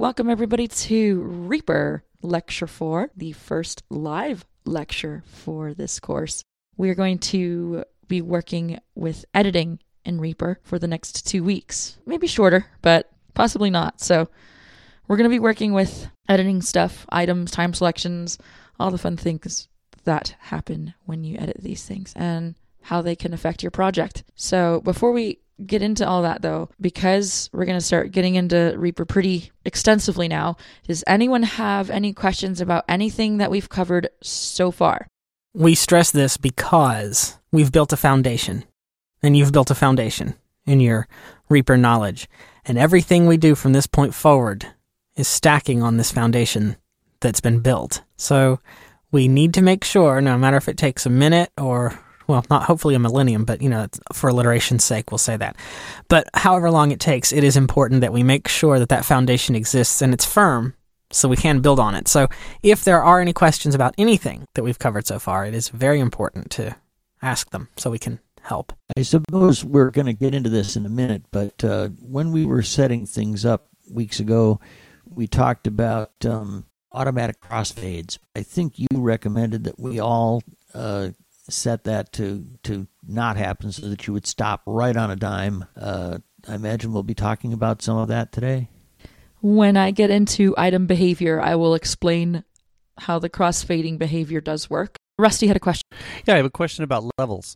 Welcome everybody to Reaper Lecture 4, the first live lecture for this course. We are going to be working with editing in Reaper for the next 2 weeks. Maybe shorter, but possibly not. So we're going to be working with editing stuff, items, time selections, all the fun things that happen when you edit these things and how they can affect your project. So before we get into all that though, because we're going to start getting into Reaper pretty extensively now, does anyone have any questions about anything that we've covered so far? We stress this because we've built a foundation, and you've built a foundation in your Reaper knowledge, and everything we do from this point forward is stacking on this foundation that's been built. So we need to make sure, no matter if it takes a minute or, well, not hopefully a millennium, but, for alliteration's sake, we'll say that. But however long it takes, it is important that we make sure that that foundation exists and it's firm so we can build on it. So if there are any questions about anything that we've covered so far, it is very important to ask them so we can help. I suppose we're going to get into this in a minute, but when we were setting things up weeks ago, we talked about automatic crossfades. I think you recommended that we all set that to not happen so that you would stop right on a dime. I imagine we'll be talking about some of that today. When I get into item behavior, I will explain how the crossfading behavior does work. Rusty had a question. Yeah, I have a question about levels.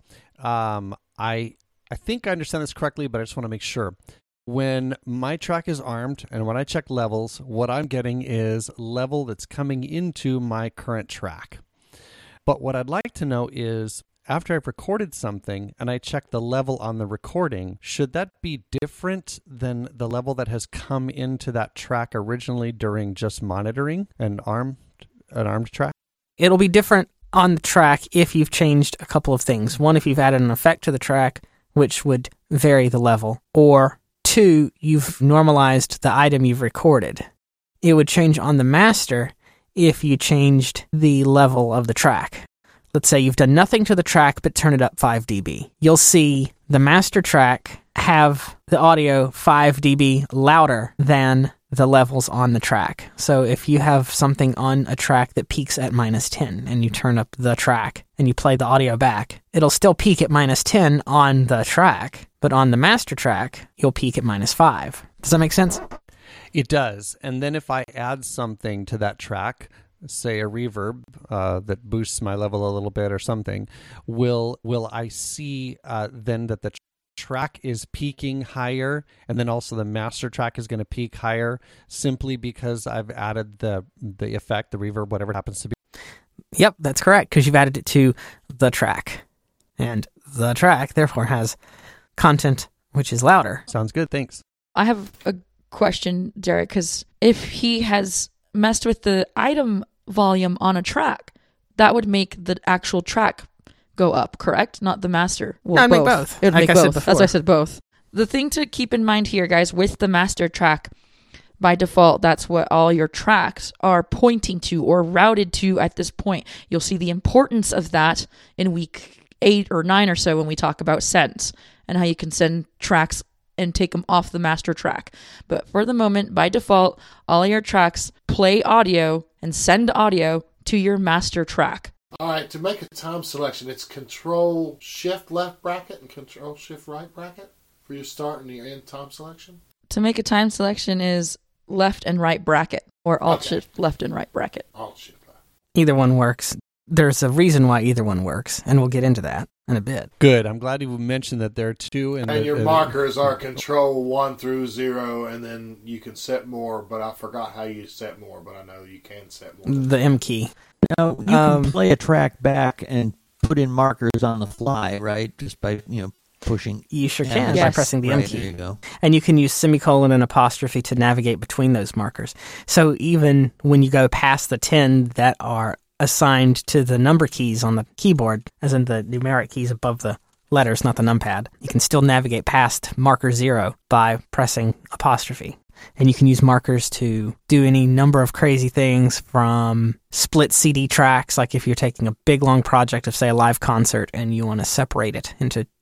I think I understand this correctly, but I just want to make sure. When my track is armed and when I check levels, what I'm getting is level that's coming into my current track. But what I'd like to know is, after I've recorded something and I check the level on the recording, should that be different than the level that has come into that track originally during just monitoring an armed track? It'll be different on the track if you've changed a couple of things. One, if you've added an effect to the track, which would vary the level. Or two, you've normalized the item you've recorded. It would change on the master if you changed the level of the track. Let's say you've done nothing to the track but turn it up 5 dB. You'll see the master track have the audio 5 dB louder than the levels on the track. So if you have something on a track that peaks at -10 and you turn up the track and you play the audio back, it'll still peak at -10 on the track, but on the master track, you'll peak at -5. Does that make sense? It does. And then if I add something to that track, say a reverb that boosts my level a little bit or something, will I see then that the track is peaking higher, and then also the master track is going to peak higher simply because I've added the effect, the reverb, whatever it happens to be? Yep, that's correct, because you've added it to the track. And the track, therefore, has content which is louder. Sounds good, thanks. I have a question, Derek, because if he has messed with the item volume on a track, that would make the actual track go up, correct? Not the master. Well, no, both. It would like make I both. said before. As I said, both. The thing to keep in mind here, guys, with the master track, by default, that's what all your tracks are pointing to or routed to at this point. You'll see the importance of that in week 8 or 9 or so when we talk about sends and how you can send tracks and take them off the master track. But for the moment, by default, all your tracks play audio and send audio to your master track. All right, to make a time selection, it's Control-Shift left bracket and Control-Shift right bracket for your start and your end time selection? To make a time selection is left and right bracket, or Alt-Shift left and right bracket. Alt-Shift left. Either one works. There's a reason why either one works, and we'll get into that in a bit. Good. I'm glad you mentioned that there are two. And your markers are Control 1 through 0, and then you can set more, but I forgot how you set more, but I know you can set more. The M key. Now, you can play a track back and put in markers on the fly, right? Just by, pushing. You sure can by pressing the M key. There you go. And you can use semicolon and apostrophe to navigate between those markers. So even when you go past the 10 that are assigned to the number keys on the keyboard, as in the numeric keys above the letters, not the numpad, you can still navigate past marker 0 by pressing apostrophe. And you can use markers to do any number of crazy things, from split CD tracks, like if you're taking a big long project of, say, a live concert and you want to separate it into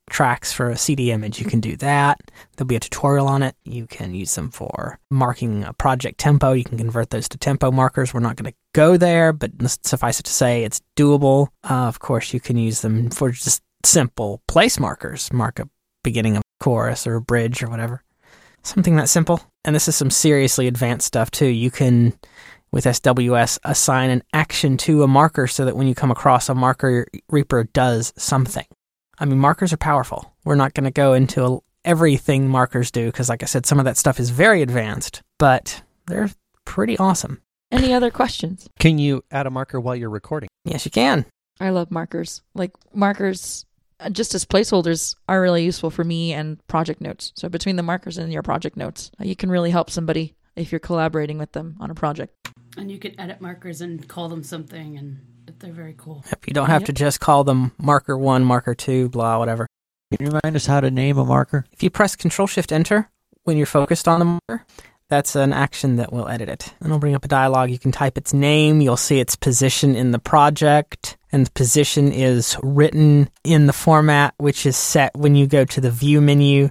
tracks for a CD image, you can do that. There'll be a tutorial on it. You can use them for marking a project tempo. You can convert those to tempo markers. We're not going to go there, but suffice it to say it's doable. Of course, you can use them for just simple place markers. Mark a beginning of a chorus or a bridge or whatever. Something that simple. And this is some seriously advanced stuff too. You can, with SWS, assign an action to a marker so that when you come across a marker, Reaper does something. I mean, markers are powerful. We're not going to go into everything markers do because, like I said, some of that stuff is very advanced, but they're pretty awesome. Any other questions? Can you add a marker while you're recording? Yes, you can. I love markers. Like, markers, just as placeholders, are really useful for me and project notes. So between the markers and your project notes, you can really help somebody if you're collaborating with them on a project. And you can edit markers and call them something, and they're very cool. Yep, you don't have to just call them marker 1, marker 2, blah, whatever. Can you remind us how to name a marker? If you press Control-Shift-Enter when you're focused on the marker, that's an action that will edit it. And it'll bring up a dialog. You can type its name. You'll see its position in the project. And the position is written in the format which is set when you go to the View menu.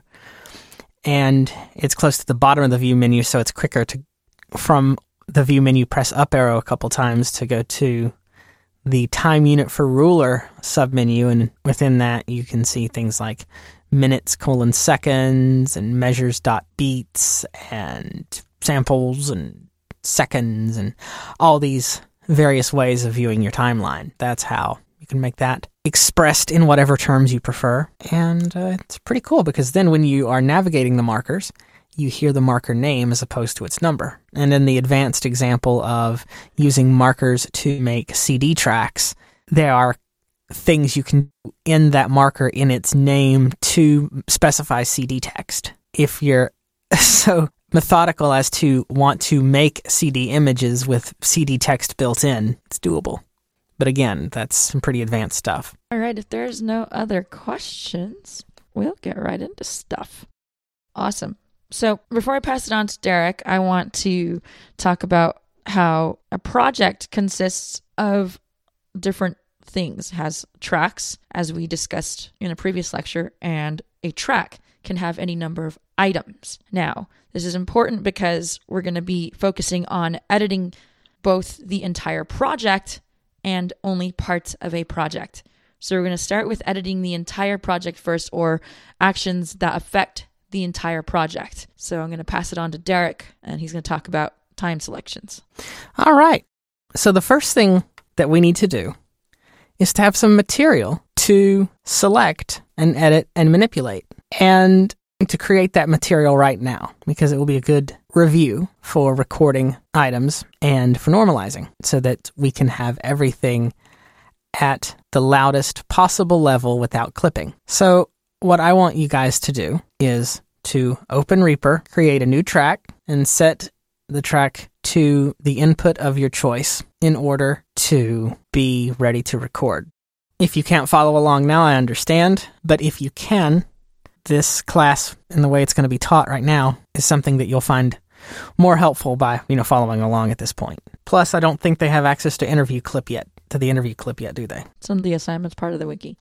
And it's close to the bottom of the View menu, so it's quicker to, from the View menu, press up arrow a couple times to go to the time unit for ruler submenu, and within that you can see things like minutes, seconds, and measures.beats, and samples, and seconds, and all these various ways of viewing your timeline. That's how you can make that expressed in whatever terms you prefer. And it's pretty cool because then when you are navigating the markers, you hear the marker name as opposed to its number. And in the advanced example of using markers to make CD tracks, there are things you can do in that marker in its name to specify CD text. If you're so methodical as to want to make CD images with CD text built in, it's doable. But again, that's some pretty advanced stuff. All right, if there's no other questions, we'll get right into stuff. Awesome. So before I pass it on to Derek, I want to talk about how a project consists of different things. It has tracks, as we discussed in a previous lecture, and a track can have any number of items. Now, this is important because we're going to be focusing on editing both the entire project and only parts of a project. So we're going to start with editing the entire project first, or actions that affect the entire project. So I'm going to pass it on to Derek, and he's going to talk about time selections. All right. So the first thing that we need to do is to have some material to select and edit and manipulate, and to create that material right now, because it will be a good review for recording items and for normalizing, so that we can have everything at the loudest possible level without clipping. So what I want you guys to do is to open Reaper, create a new track, and set the track to the input of your choice in order to be ready to record. If you can't follow along now, I understand, but if you can, this class and the way it's going to be taught right now is something that you'll find more helpful by, following along at this point. Plus, I don't think they have access to the interview clip yet, do they? Some of the assignments part of the wiki.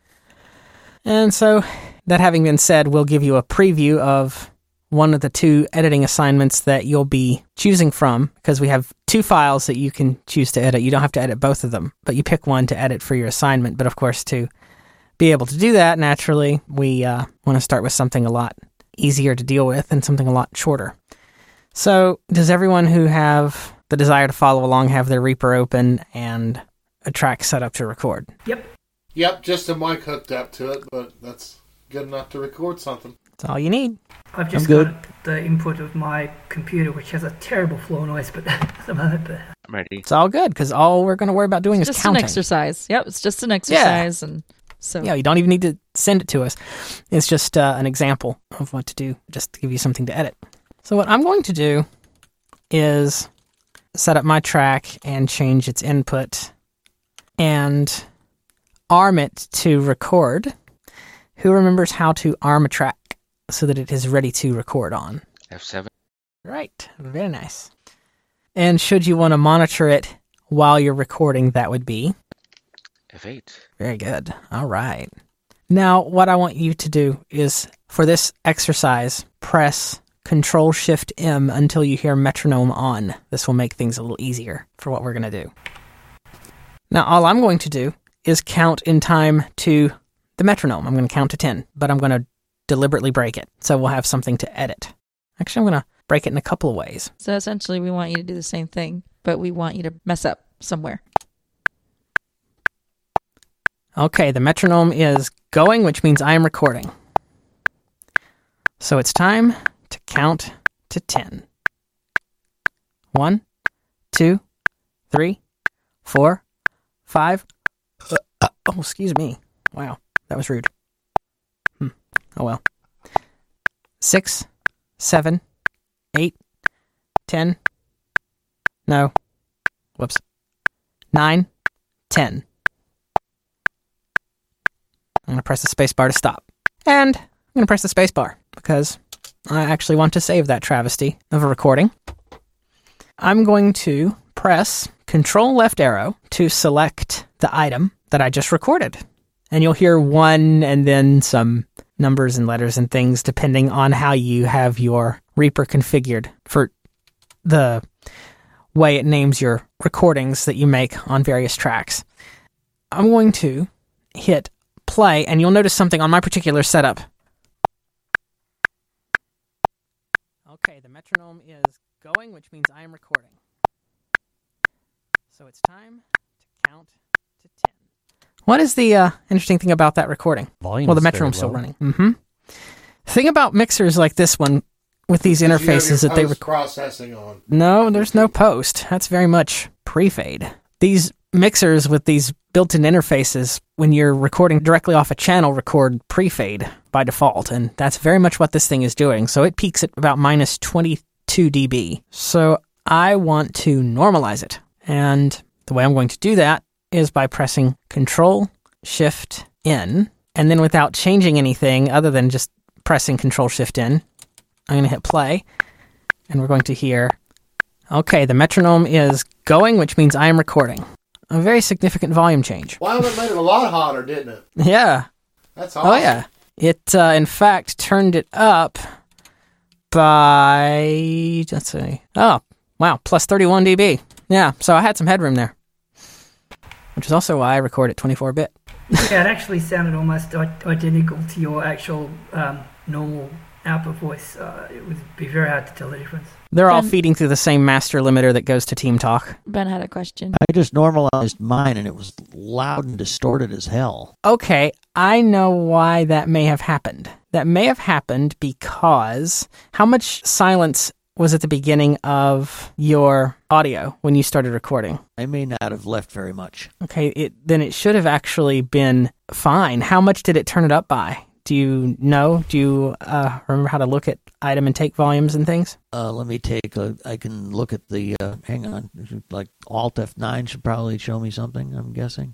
And so, that having been said, we'll give you a preview of one of the two editing assignments that you'll be choosing from, because we have two files that you can choose to edit. You don't have to edit both of them, but you pick one to edit for your assignment. But of course, to be able to do that, naturally, we want to start with something a lot easier to deal with and something a lot shorter. So, does everyone who have the desire to follow along have their Reaper open and a track set up to record? Yep, just a mic hooked up to it, but that's good enough to record something. That's all you need. I've just got the input of my computer, which has a terrible flow noise, but I'm ready. It's all good, because all we're going to worry about doing is just counting. An exercise. Yep, it's just an exercise. Yeah. And so you don't even need to send it to us. It's just an example of what to do, just to give you something to edit. So what I'm going to do is set up my track and change its input and arm it to record. Who remembers how to arm a track so that it is ready to record on? F7. Right, very nice. And should you want to monitor it while you're recording, that would be? F8. Very good. All right. Now, what I want you to do is, for this exercise, press Control-Shift-M until you hear metronome on. This will make things a little easier for what we're going to do. Now, all I'm going to do is count in time to the metronome. I'm going to count to 10, but I'm going to deliberately break it, so we'll have something to edit. Actually, I'm going to break it in a couple of ways. So essentially, we want you to do the same thing, but we want you to mess up somewhere. Okay, the metronome is going, which means I am recording. So it's time to count to 10. 1, 2, 3, 4, 5. Oh, excuse me. Wow, that was rude. Oh well. 6, 7, 8, 10. No. Whoops. 9, 10. I'm going to press the space bar to stop. And I'm going to press the space bar because I actually want to save that travesty of a recording. I'm going to press Control left arrow to select the item that I just recorded. And you'll hear 1 and then some numbers and letters and things depending on how you have your Reaper configured for the way it names your recordings that you make on various tracks. I'm going to hit play, and you'll notice something on my particular setup. Okay, the metronome is going, which means I am recording. So it's time to count to 10. What is the interesting thing about that recording? Volume. Well, the metronome's still running. Mm-hmm. The thing about mixers like this one with these interfaces that they processing on. No, there's no post. That's very much pre-fade. These mixers with these built-in interfaces, when you're recording directly off a channel, record pre-fade by default, and that's very much what this thing is doing. So it peaks at about minus 22 dB. So I want to normalize it, and the way I'm going to do that is by pressing Control-Shift-N, and then without changing anything other than just pressing Control-Shift-N, I'm going to hit play, and we're going to hear, okay, the metronome is going, which means I am recording. A very significant volume change. Wow, that made it a lot hotter, didn't it? Yeah. That's awesome. Oh, yeah. It, in fact, turned it up by, let's see, oh, wow, plus 31 dB. Yeah, so I had some headroom there, which is also why I record at 24-bit. Yeah, it actually sounded almost identical to your actual normal output voice. It would be very hard to tell the difference. They're all feeding through the same master limiter that goes to Team Talk. Ben had a question. I just normalized mine, and it was loud and distorted as hell. Okay, I know why that may have happened. That may have happened because how much silence was at the beginning of your audio when you started recording? I may not have left very much. Okay, then it should have actually been fine. How much did it turn it up by? Do you know? Do you remember how to look at item and take volumes and things? Let me I can look at the, hang on, like Alt F9 should probably show me something, I'm guessing.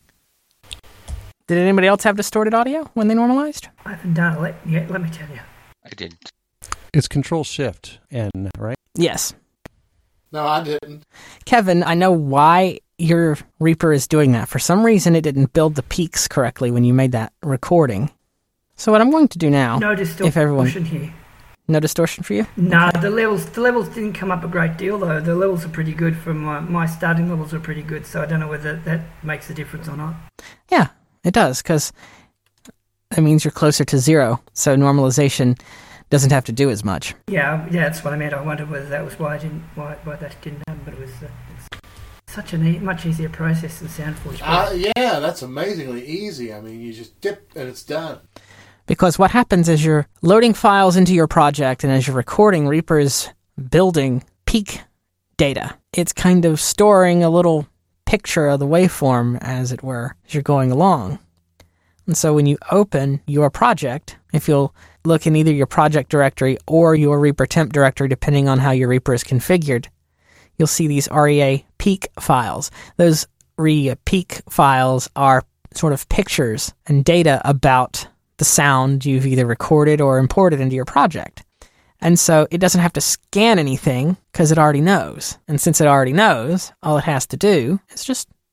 Did anybody else have distorted audio when they normalized? I haven't done it yet, let me tell you. I didn't. It's Control-Shift-N, right? Yes. No, I didn't. Kevin, I know why your Reaper is doing that. For some reason, it didn't build the peaks correctly when you made that recording. So what I'm going to do now, No distortion here. No distortion for you? No, the levels didn't come up a great deal though. The levels are pretty good from my starting levels are pretty good, so I don't know whether that makes a difference or not. Yeah, it does, because that means you're closer to 0, so normalization doesn't have to do as much. Yeah, that's what I meant. I wondered whether that was why that didn't happen, but it was such a much easier process than SoundForge. Yeah, that's amazingly easy. I mean, you just dip and it's done. Because what happens is you're loading files into your project, and as you're recording, Reaper is building peak data. It's kind of storing a little picture of the waveform, as it were, as you're going along. And so when you open your project, if you'll look in either your project directory or your Reaper temp directory, depending on how your Reaper is configured, you'll see these REA peak files. Those REA peak files are sort of pictures and data about the sound you've either recorded or imported into your project. And so it doesn't have to scan anything because it already knows. And since it already knows, all it has to do is just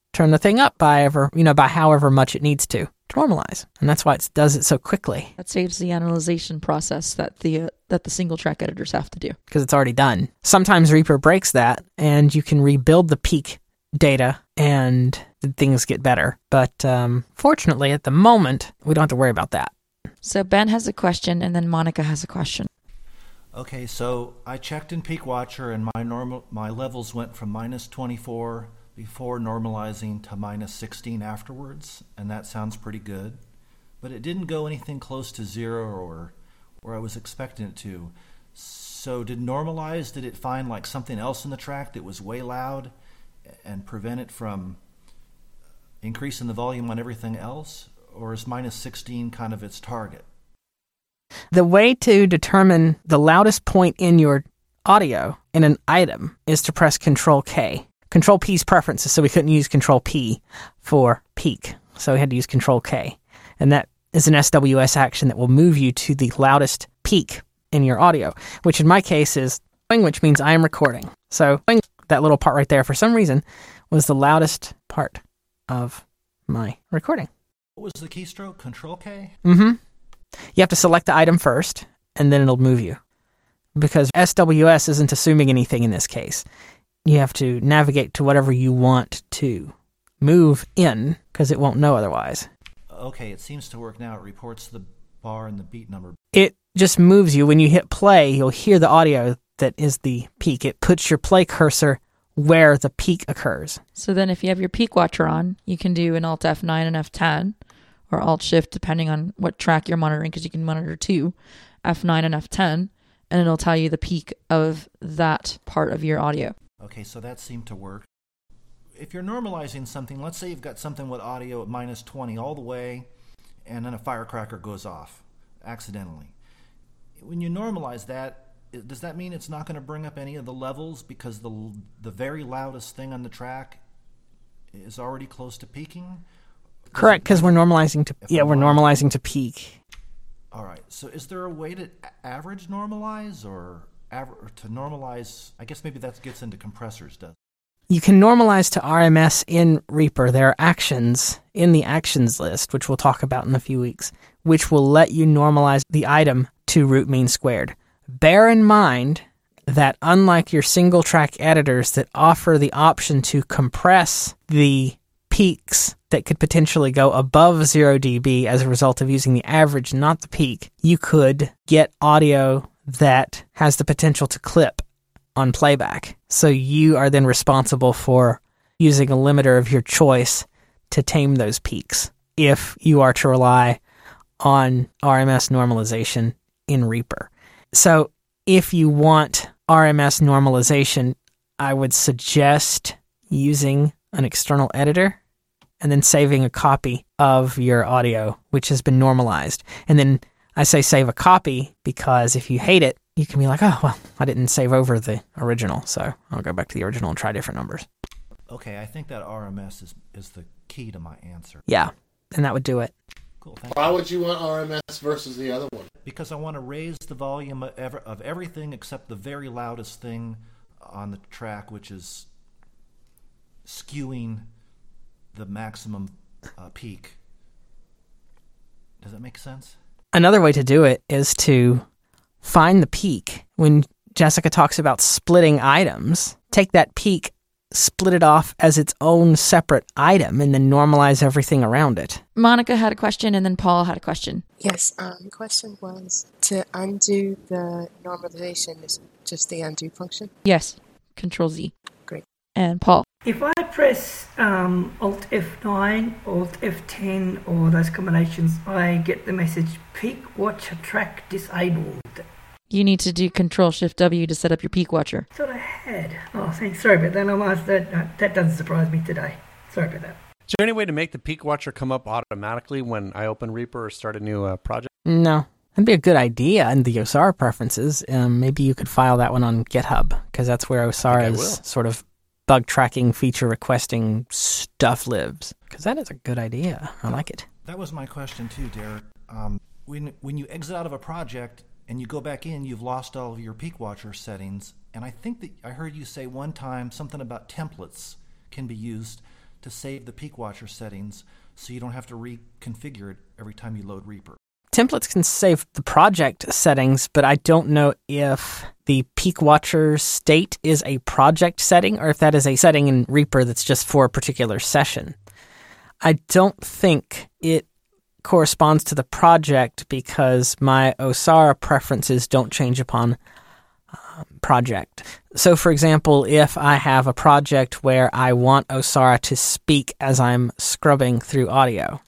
turn the thing up by however much it needs to normalize. And that's why it does it so quickly. That saves the analyzation process that the single track editors have to do. Because it's already done. Sometimes Reaper breaks that, and you can rebuild the peak data, and things get better. But fortunately, at the moment, we don't have to worry about that. So Ben has a question, and then Monica has a question. Okay, so I checked in Peak Watcher, and my levels went from -24 before normalizing to -16 afterwards, and that sounds pretty good. But it didn't go anything close to 0 or where I was expecting it to. So did it find like something else in the track that was way loud and prevent it from increasing the volume on everything else? Or is -16 kind of its target? The way to determine the loudest point in your audio in an item is to press Control-K. Control-P's preferences, so we couldn't use Control-P for peak. So we had to use Control-K. And that is an SWS action that will move you to the loudest peak in your audio, which in my case is which means I am recording. So that little part right there, for some reason, was the loudest part of my recording. What was the keystroke? Control-K? Mm-hmm. You have to select the item first, and then it'll move you. Because SWS isn't assuming anything in this case. You have to navigate to whatever you want to move in, because it won't know otherwise. Okay, it seems to work now. It reports the bar and the beat number. It just moves you. When you hit play, you'll hear the audio that is the peak. It puts your play cursor where the peak occurs. So then if you have your Peak Watcher on, you can do an Alt F9 and F10, or Alt Shift, depending on what track you're monitoring, because you can monitor two, F9 and F10, and it'll tell you the peak of that part of your audio. Okay, so that seemed to work. If you're normalizing something, let's say you've got something with audio at -20 all the way, and then a firecracker goes off accidentally. When you normalize that, does that mean it's not going to bring up any of the levels because the very loudest thing on the track is already close to peaking? Correct, because we're normalizing to peak. All right. So is there a way to average normalize or to normalize? I guess maybe that gets into compressors, does it? You can normalize to RMS in Reaper. There are actions in the actions list, which we'll talk about in a few weeks, which will let you normalize the item to root mean squared. Bear in mind that unlike your single track editors that offer the option to compress the peaks that could potentially go above 0 dB as a result of using the average, not the peak, you could get audio that has the potential to clip on playback. So you are then responsible for using a limiter of your choice to tame those peaks if you are to rely on RMS normalization in Reaper. So if you want RMS normalization, I would suggest using an external editor and then saving a copy of your audio, which has been normalized. And then I say save a copy because if you hate it, you can be like, oh, well, I didn't save over the original, so I'll go back to the original and try different numbers. Okay, I think that RMS is the key to my answer. Yeah, and that would do it. Cool, thank Why would you want RMS versus the other one? Because I want to raise the volume of everything except the very loudest thing on the track, which is skewing the maximum peak. Does that make sense? Another way to do it is to find the peak. When Jessica talks about splitting items, take that peak, split it off as its own separate item, and then normalize everything around it. Monica had a question, and then Paul had a question. Yes, the question was to undo the normalization, is just the undo function? Yes, Control Z. Great. And Paul. If I press Alt F9, Alt F10, or those combinations, I get the message Peak Watcher track disabled. You need to do Control Shift W to set up your Peak Watcher. Thought I had. Oh, thanks. Sorry about that. That doesn't surprise me today. Sorry about that. Is there any way to make the Peak Watcher come up automatically when I open Reaper or start a new project? No. That'd be a good idea in the OSAR preferences. Maybe you could file that one on GitHub, because that's where OSAR's sort of bug tracking, feature requesting stuff lives. Because that is a good idea. I like it. That was my question too, Derek. When you exit out of a project and you go back in, you've lost all of your Peak Watcher settings. And I think that I heard you say one time something about templates can be used to save the Peak Watcher settings so you don't have to reconfigure it every time you load Reaper. Templates can save the project settings, but I don't know if the Peak Watcher state is a project setting or if that is a setting in Reaper that's just for a particular session. I don't think it corresponds to the project because my Osara preferences don't change upon project. So, for example, if I have a project where I want Osara to speak as I'm scrubbing through audio,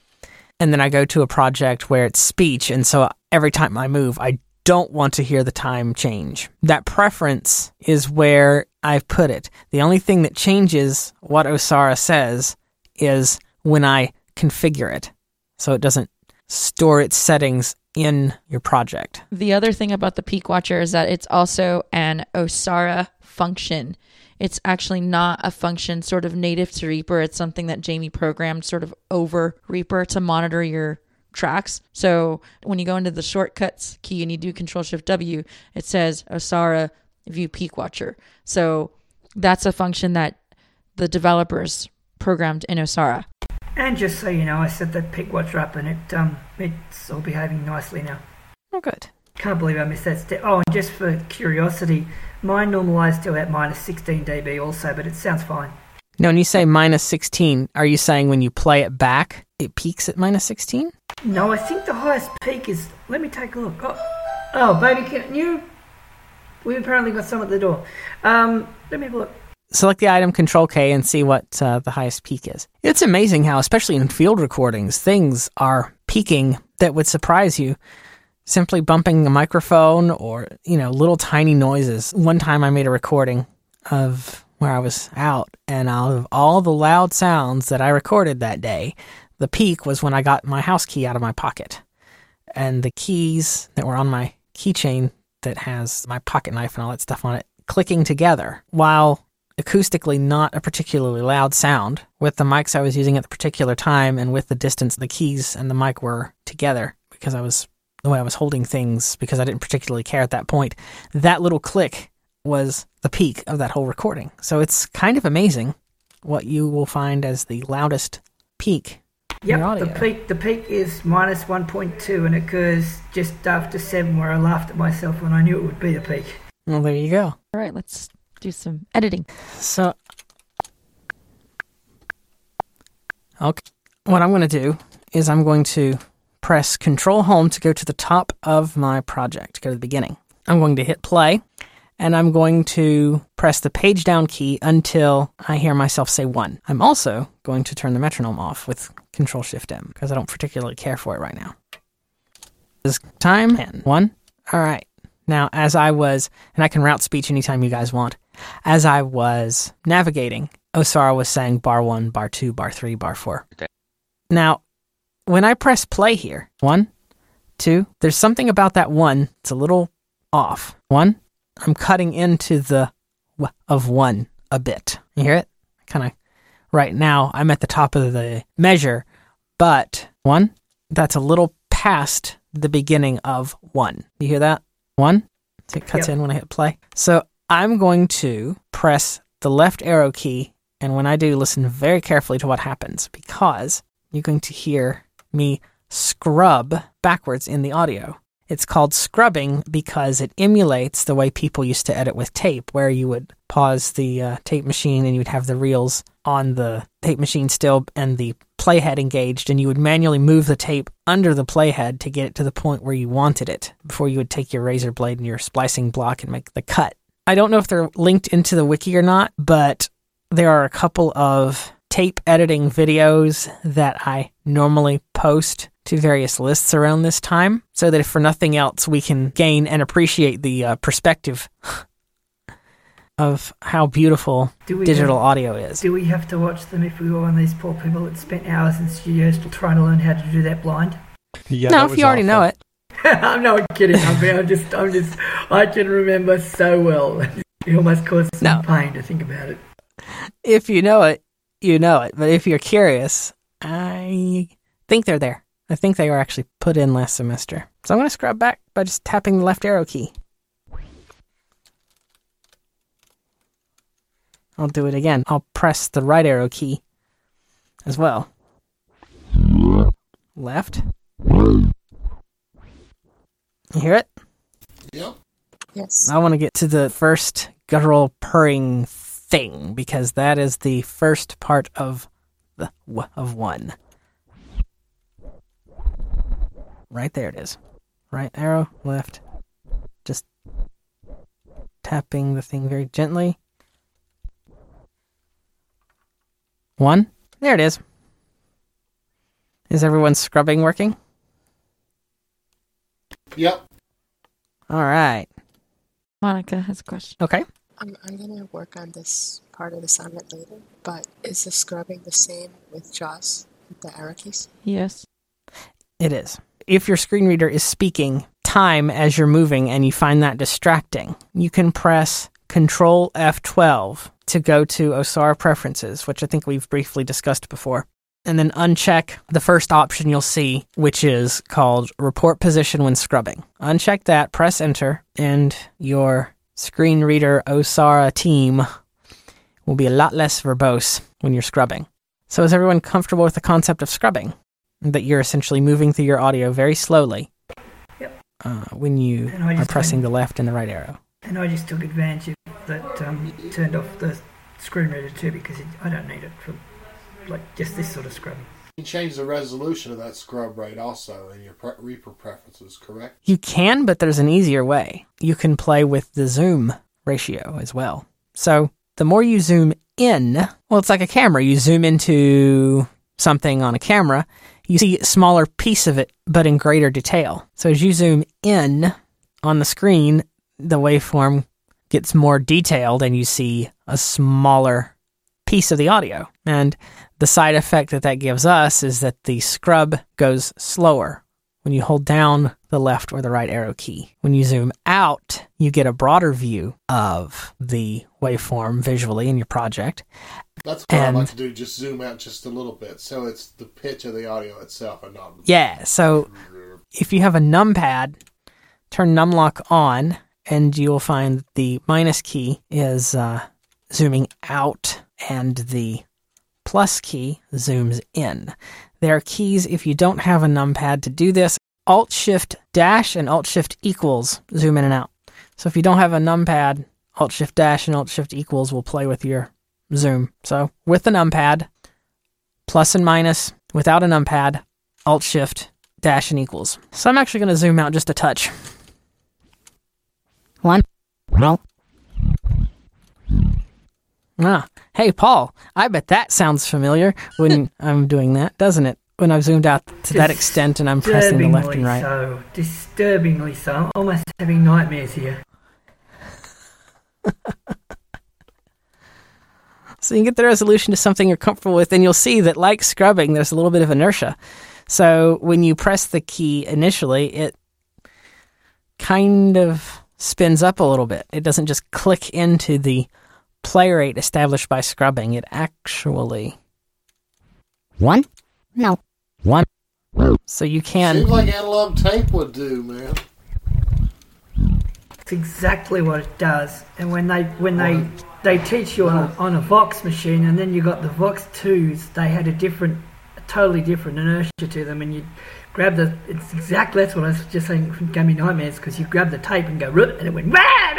and then I go to a project where it's speech, and so every time I move, I don't want to hear the time change. That preference is where I've put it. The only thing that changes what Osara says is when I configure it, so it doesn't store its settings in your project. The other thing about the Peak Watcher is that it's also an Osara function. It's actually not a function sort of native to Reaper. It's something that Jamie programmed sort of over Reaper to monitor your tracks. So when you go into the shortcuts key and you do Control-Shift-W, it says Osara view Peak Watcher. So that's a function that the developers programmed in Osara. And just so you know, I set that Peak Watcher up and it's all behaving nicely now. Oh, good. Can't believe I missed that step. Oh, and just for curiosity, mine normalized to at minus 16 dB also, but it sounds fine. Now, when you say minus 16, are you saying when you play it back, it peaks at minus 16? No, I think the highest peak is... Let me take a look. Oh baby, can you... We've apparently got some at the door. Let me have a look. Select the item, Control-K, and see what the highest peak is. It's amazing how, especially in field recordings, things are peaking that would surprise you. Simply bumping a microphone or, little tiny noises. One time I made a recording of where I was out, and out of all the loud sounds that I recorded that day, the peak was when I got my house key out of my pocket. And the keys that were on my keychain that has my pocket knife and all that stuff on it clicking together, while acoustically not a particularly loud sound, with the mics I was using at the particular time and with the distance the keys and the mic were together, because the way I was holding things, because I didn't particularly care at that point, that little click was the peak of that whole recording. So it's kind of amazing what you will find as the loudest peak in your audio. The peak is minus 1.2 and occurs just after 7, where I laughed at myself when I knew it would be the peak. Well, there you go. All right, let's do some editing. So, okay, what I'm going to do is I'm going to press Control-Home to go to the top of my project, go to the beginning. I'm going to hit play, and I'm going to press the page down key until I hear myself say 1. I'm also going to turn the metronome off with Control-Shift-M, because I don't particularly care for it right now. This time, and 1. All right. Now, as I was, and I can route speech anytime you guys want, as I was navigating, Osara was saying bar 1, bar 2, bar 3, bar 4. Okay. Now, when I press play here, 1, 2, there's something about that 1 that's a little off. 1, I'm cutting into the of 1 a bit. You hear it? Kind of, right now, I'm at the top of the measure, but 1, that's a little past the beginning of 1. You hear that? 1, so it cuts in when I hit play. So I'm going to press the left arrow key, and when I do, listen very carefully to what happens, because you're going to hear me scrub backwards in the audio. It's called scrubbing because it emulates the way people used to edit with tape, where you would pause the tape machine and you'd have the reels on the tape machine still and the playhead engaged, and you would manually move the tape under the playhead to get it to the point where you wanted it before you would take your razor blade and your splicing block and make the cut. I don't know if they're linked into the wiki or not, but there are a couple of tape editing videos that I normally post to various lists around this time, so that if for nothing else, we can gain and appreciate the perspective of how beautiful digital audio is. Do we have to watch them if we were one of these poor people that spent hours in studios trying to learn how to do that blind? Yeah, no, if you already know it. I'm not kidding. I can remember so well. It almost causes some pain to think about it. If you know it, you know it. But if you're curious, I think they're there. I think they were actually put in last semester. So I'm going to scrub back by just tapping the left arrow key. I'll do it again. I'll press the right arrow key as well. Left. You hear it? Yep. Yes. I want to get to the first guttural purring thing, because that is the first part of the of one. Right there it is. Right arrow, left. Just tapping the thing very gently. 1. There it is. Is everyone's scrubbing working? Yep. All right. Monica has a question. Okay. I'm going to work on this part of the assignment later, but is the scrubbing the same with JAWS, with the arrow keys? Yes. It is. If your screen reader is speaking time as you're moving and you find that distracting, you can press Control F12 to go to OSARA Preferences, which I think we've briefly discussed before, and then uncheck the first option you'll see, which is called Report Position when Scrubbing. Uncheck that, press Enter, and your screen reader OSARA team will be a lot less verbose when you're scrubbing. So is everyone comfortable with the concept of scrubbing? That you're essentially moving through your audio very slowly. Yep. When you are pressing the left and the right arrow. And I just took advantage of that, turned off the screen reader too, because I don't need it for just this sort of scrubbing. You can change the resolution of that scrub rate also in your Reaper preferences, correct? You can, but there's an easier way. You can play with the zoom ratio as well. So the more you zoom in, well, it's like a camera. You zoom into something on a camera, you see a smaller piece of it, but in greater detail. So as you zoom in on the screen, the waveform gets more detailed and you see a smaller piece of the audio. And the side effect that gives us is that the scrub goes slower when you hold down the left or the right arrow key. When you zoom out, you get a broader view of the waveform visually in your project. That's what I like to do, just zoom out just a little bit, so it's the pitch of the audio itself and not... Yeah, so if you have a numpad, turn numlock on, and you'll find the minus key is zooming out, and the plus key zooms in. There are keys if you don't have a numpad to do this. Alt-Shift-Dash and Alt-Shift-Equals zoom in and out. So if you don't have a numpad, Alt-Shift-Dash and Alt-Shift-Equals will play with your zoom. So with the numpad, plus and minus. Without a numpad, Alt-Shift-Dash and Equals. So I'm actually going to zoom out just a touch. 1. Roll. Hey, Paul, I bet that sounds familiar when I'm doing that, doesn't it? When I've zoomed out to that extent and I'm pressing the left and right. Disturbingly so. I'm almost having nightmares here. So you can get the resolution to something you're comfortable with, and you'll see that, like scrubbing, there's a little bit of inertia. So when you press the key initially, it kind of spins up a little bit. It doesn't just click into the play rate established by scrubbing. It actually... 1? No. 1. So you can... Seems like analog tape would do, man. It's exactly what it does. And when they teach you on a Vox machine, and then you got the Vox 2s, they had a totally different inertia to them, and you grab it's exactly, that's what I was just saying, it gave me nightmares, because you grab the tape and go, and it went,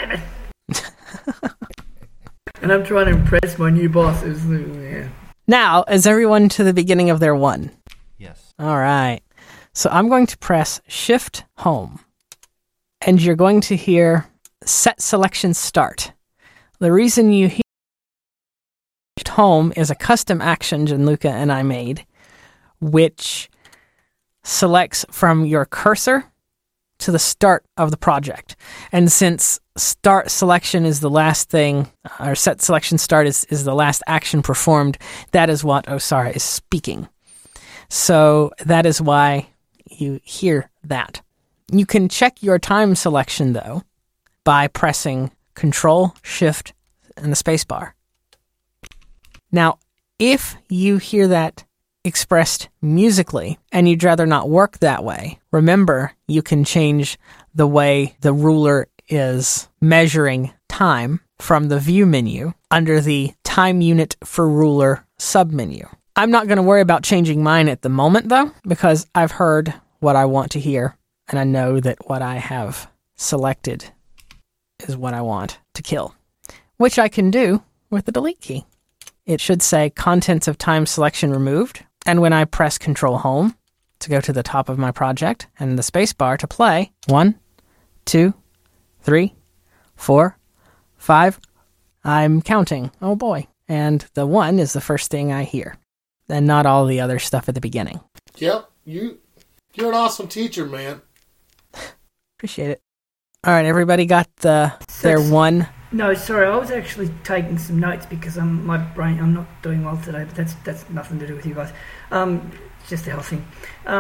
and I'm trying to impress my new boss. Yeah. Now, is everyone to the beginning of their 1? Yes. All right. So I'm going to press Shift Home, and you're going to hear Set Selection Start. The reason you hear Shift Home is a custom action Gianluca and I made, which selects from your cursor to the start of the project. And since start selection is the last thing, or set selection start is the last action performed, that is what OSARA is speaking. So that is why you hear that. You can check your time selection, though, by pressing Control, Shift, and the spacebar. Now, if you hear that expressed musically, and you'd rather not work that way, remember, you can change the way the ruler is measuring time from the View menu under the Time Unit for Ruler submenu. I'm not going to worry about changing mine at the moment, though, because I've heard what I want to hear, and I know that what I have selected is what I want to kill, which I can do with the delete key. It should say contents of time selection removed, and when I press Control Home to go to the top of my project and the space bar to play, 1, 2, 3, 4, 5, I'm counting. Oh boy. And the 1 is the first thing I hear, and not all the other stuff at the beginning. Yep, you're an awesome teacher, man. Appreciate it. All right, everybody got their 1. No, sorry, I was actually taking some notes because I'm not doing well today, but that's nothing to do with you guys. It's just a health thing.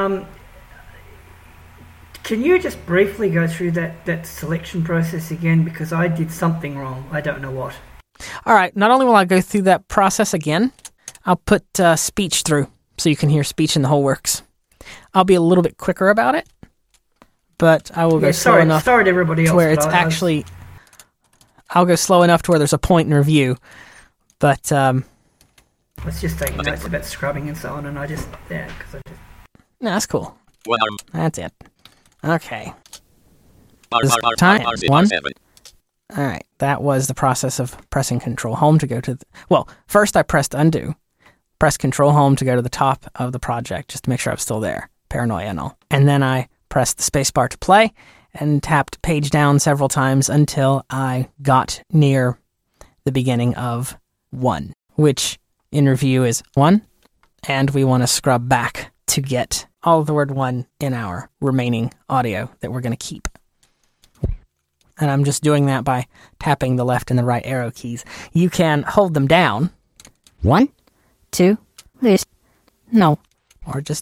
Can you just briefly go through that selection process again? Because I did something wrong. I don't know what. All right, not only will I go through that process again, I'll put speech through so you can hear speech in the whole works. I'll be a little bit quicker about it, but I will go slow enough to everybody else, to where it's actually... I'll go slow enough to where there's a point in review, but... Let's just take notes about scrubbing and so on, and No, that's cool. One arm. That's it. Okay. This time, 1. All right, that was the process of pressing Control Home to go to... first I pressed undo. Press Control Home to go to the top of the project, just to make sure I'm still there. Paranoia and all. And then I pressed the space bar to play, and tapped page down several times until I got near the beginning of 1, which in review is 1, and we want to scrub back to get all of the word 1 in our remaining audio that we're going to keep. And I'm just doing that by tapping the left and the right arrow keys. You can hold them down. 1, 2, this, no, or just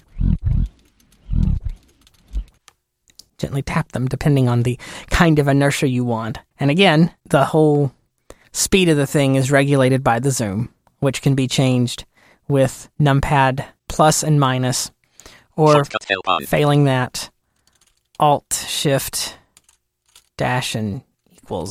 gently tap them depending on the kind of inertia you want. And again, the whole speed of the thing is regulated by the zoom, which can be changed with numpad plus and minus, or failing that, Alt, Shift, Dash, and equals.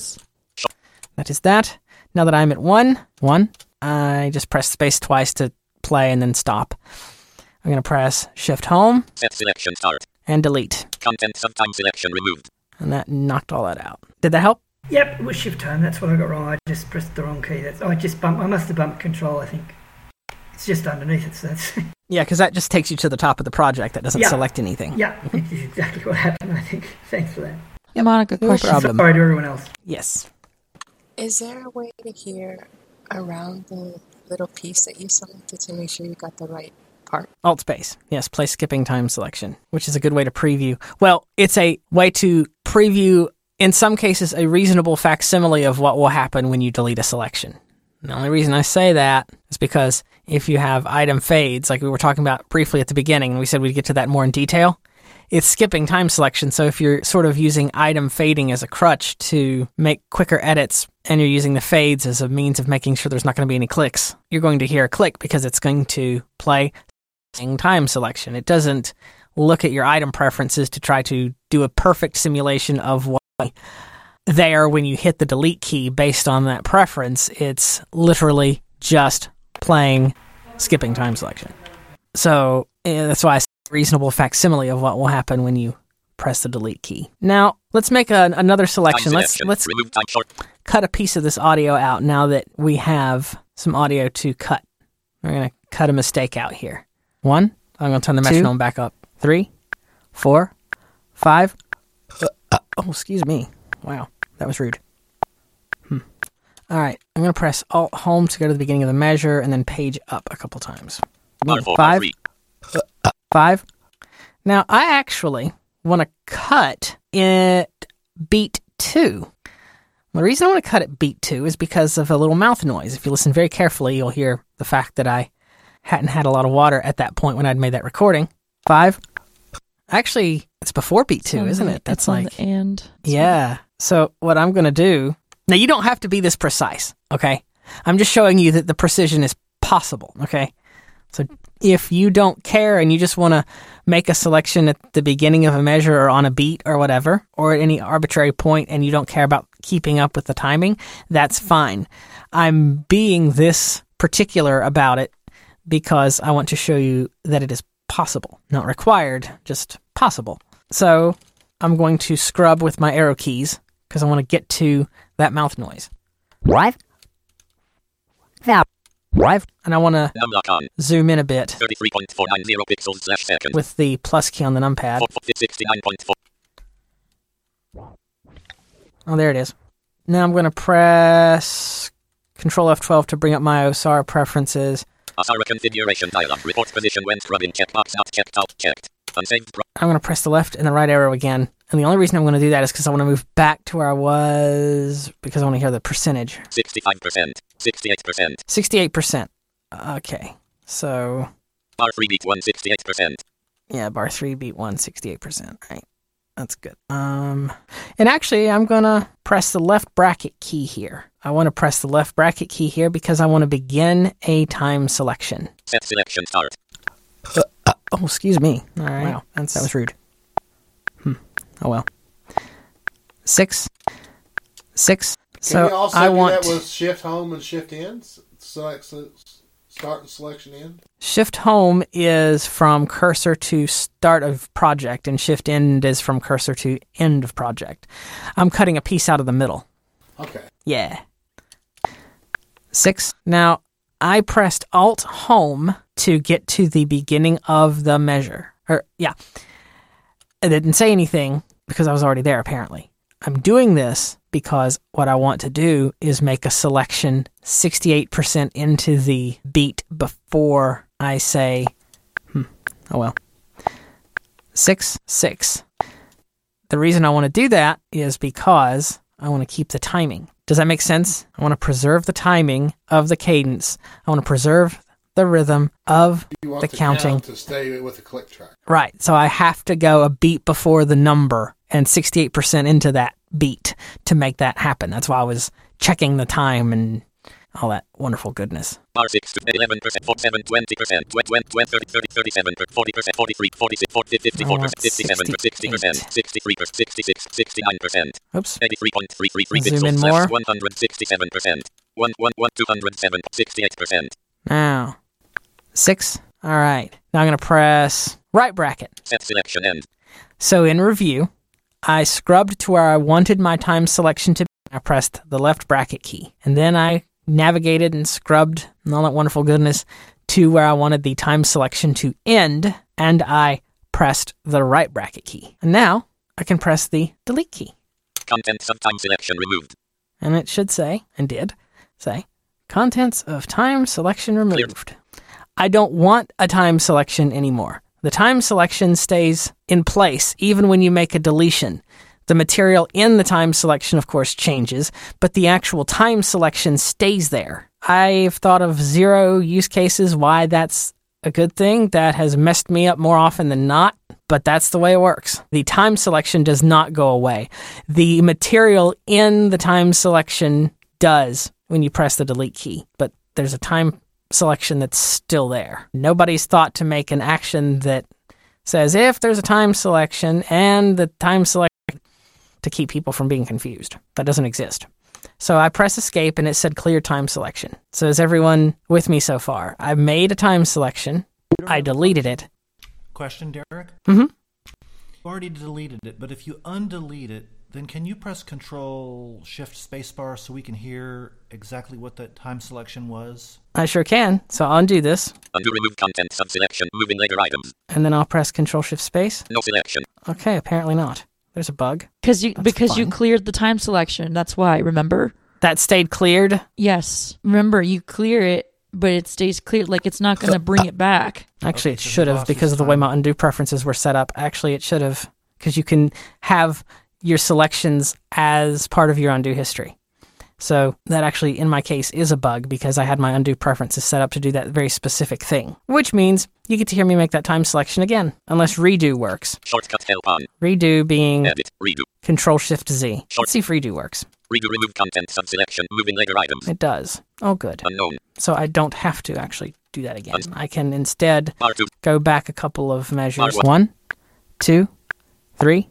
That is that. Now that I'm at 1, I just press space twice to play and then stop. I'm going to press Shift Home. Set selection start. And delete. Contents of time selection removed. And that knocked all that out. Did that help? Yep, it was Shift Home. That's what I got wrong. I just pressed the wrong key. I must have bumped Control, I think. It's just underneath it, so that's... Yeah, because that just takes you to the top of the project. That doesn't select anything. Yeah, it's exactly what happened, I think. Thanks for that. Yep. Monica, question. No problem. Sorry to everyone else. Yes. Is there a way to hear around the little piece that you selected to make sure you got the right part? Alt space. Yes, play skipping time selection, which is a good way to preview. Well, it's a way to preview, in some cases, a reasonable facsimile of what will happen when you delete a selection. The only reason I say that is because if you have item fades, like we were talking about briefly at the beginning, and we said we'd get to that more in detail, it's skipping time selection. So if you're sort of using item fading as a crutch to make quicker edits, and you're using the fades as a means of making sure there's not going to be any clicks, you're going to hear a click because it's going to play time selection. It doesn't look at your item preferences to try to do a perfect simulation of what there when you hit the delete key based on that preference. It's literally just playing skipping time selection. So that's why I say reasonable facsimile of what will happen when you press the delete key. Now, let's make another selection. Let's cut a piece of this audio out now that we have some audio to cut. We're going to cut a mistake out here. 1, I'm going to turn the metronome back up. 3, 4, 5. Oh, excuse me. Wow, that was rude. All right, I'm going to press Alt Home to go to the beginning of the measure and then page up a couple times. 5. 5. Now, I actually want to cut at beat 2. The reason I want to cut at beat 2 is because of a little mouth noise. If you listen very carefully, you'll hear the fact that I hadn't had a lot of water at that point when I'd made that recording. 5. Actually, it's before beat 2, isn't it? That's like... the and. Yeah. So what I'm going to do... Now, you don't have to be this precise, okay? I'm just showing you that the precision is possible, okay? So if you don't care and you just want to make a selection at the beginning of a measure or on a beat or whatever, or at any arbitrary point, and you don't care about keeping up with the timing, that's fine. I'm being this particular about it because I want to show you that it is possible. Not required, just possible. So I'm going to scrub with my arrow keys because I want to get to that mouth noise. Right. And I want to zoom in a bit 33.490 pixels/second with the plus key on the numpad. 69.4. Oh, there it is. Now I'm going to press Control F12 to bring up my OSAR preferences. OSAR configuration dialog. Report position when scrubbing. Checkbox not checked. Out checked. Unsaved. I'm going to press the left and the right arrow again. And the only reason I'm going to do that is because I want to move back to where I was because I want to hear the percentage. 65%. 68%. 68%. Okay. So... Bar 3 beat 1, 68%. Yeah, bar 3 beat 1, 68%. Right. That's good. And actually, I'm going to press the left bracket key here. I want to press the left bracket key here because I want to begin a time selection. Set selection start. Oh, excuse me. All right. Wow, that was rude. Oh, well. 6. Can you also do that with shift home and shift ends? Start and selection end? Shift home is from cursor to start of project, and shift end is from cursor to end of project. I'm cutting a piece out of the middle. Okay. Yeah. 6. Now, I pressed Alt Home to get to the beginning of the measure. I didn't say anything because I was already there, apparently. I'm doing this because what I want to do is make a selection 68% into the beat before I say, oh well, 6. The reason I want to do that is because I want to keep the timing. Does that make sense? I want to preserve the timing of the cadence. I want to preserve the rhythm of the counting. Count to stay with the click track. Right. So I have to go a beat before the number and 68% into that beat to make that happen. That's why I was checking the time and all that wonderful goodness. Bar 6 to 11%, 47, 20%, 20, 30, 37, 40%, 43, 46, 40, 54%, 57, 60%, 63%, 66, 69%. Oops. 83.333 Zoom in more. 167%. 207, 68%. Now, 6. All right. Now I'm going to press right bracket. Set selection end. So in review, I scrubbed to where I wanted my time selection to be. I pressed the left bracket key. And then I navigated and scrubbed and all that wonderful goodness to where I wanted the time selection to end. And I pressed the right bracket key. And now I can press the delete key. Contents of time selection removed. And it should say, and did say, contents of time selection removed. I don't want a time selection anymore. The time selection stays in place even when you make a deletion. The material in the time selection, of course, changes, but the actual time selection stays there. I've thought of 0 use cases why that's a good thing. That has messed me up more often than not, but that's the way it works. The time selection does not go away. The material in the time selection does when you press the delete key, but there's a time selection that's still there. Nobody's thought to make an action that says if there's a time selection and the time selection to keep people from being confused. That doesn't exist. So I press escape and it said clear time selection. So is everyone with me so far? I made a time selection. I deleted it. Question, Derek? Mm-hmm. You already deleted it, but if you undelete it, then can you press Control Shift Spacebar so we can hear exactly what that time selection was? I sure can. So I'll undo this. Undo remove content subselection, moving later items. And then I'll press Control Shift Space. No selection. Okay, apparently not. There's a bug. Because you cleared the time selection. That's why, remember? That stayed cleared? Yes. Remember, you clear it, but it stays clear. Like, it's not going to bring it back. Actually, it should have because of the way my undo preferences were set up. Actually, it should have because you can have your selections as part of your undo history. So that actually, in my case, is a bug because I had my undo preferences set up to do that very specific thing, which means you get to hear me make that time selection again, unless redo works. Shortcut help on. Redo being Edit, redo. Control Shift Z. Let's see if redo works. Redo remove content subselection, moving later items. It does. Oh, good. Unknown. So I don't have to actually do that again. I can instead go back a couple of measures. 1, 2, 3,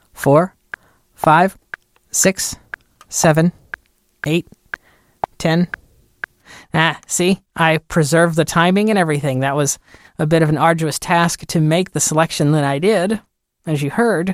4, 5, 6, 7, 8, 10. See, I preserved the timing and everything. That was a bit of an arduous task to make the selection that I did, as you heard.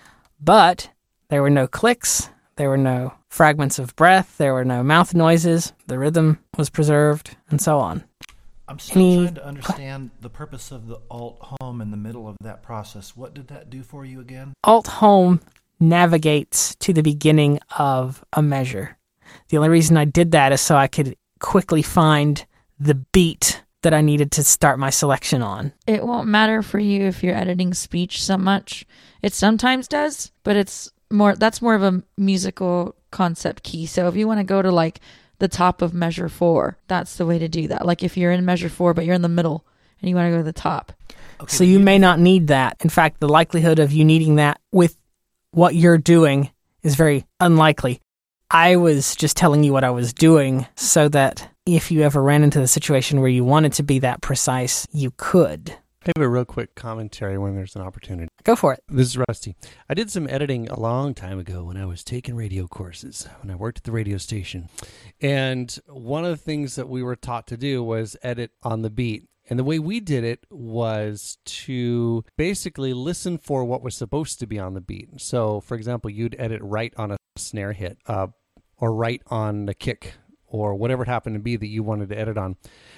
But there were no clicks, there were no fragments of breath, there were no mouth noises, the rhythm was preserved, and so on. I'm still trying to understand the purpose of the Alt-Home in the middle of that process. What did that do for you again? Alt-Home navigates to the beginning of a measure. The only reason I did that is so I could quickly find the beat that I needed to start my selection on. It won't matter for you if you're editing speech so much. It sometimes does, but that's more of a musical concept key. So if you want to go to like the top of measure 4, that's the way to do that. Like if you're in measure 4, but you're in the middle and you want to go to the top. Okay, so you may not need that. In fact, the likelihood of you needing that with what you're doing is very unlikely. I was just telling you what I was doing so that if you ever ran into the situation where you wanted to be that precise, you could. I have a real quick commentary when there's an opportunity. Go for it. This is Rusty. I did some editing a long time ago when I was taking radio courses, when I worked at the radio station. And one of the things that we were taught to do was edit on the beat. And the way we did it was to basically listen for what was supposed to be on the beat. So, for example, you'd edit right on a snare hit or right on the kick or whatever it happened to be that you wanted to edit on.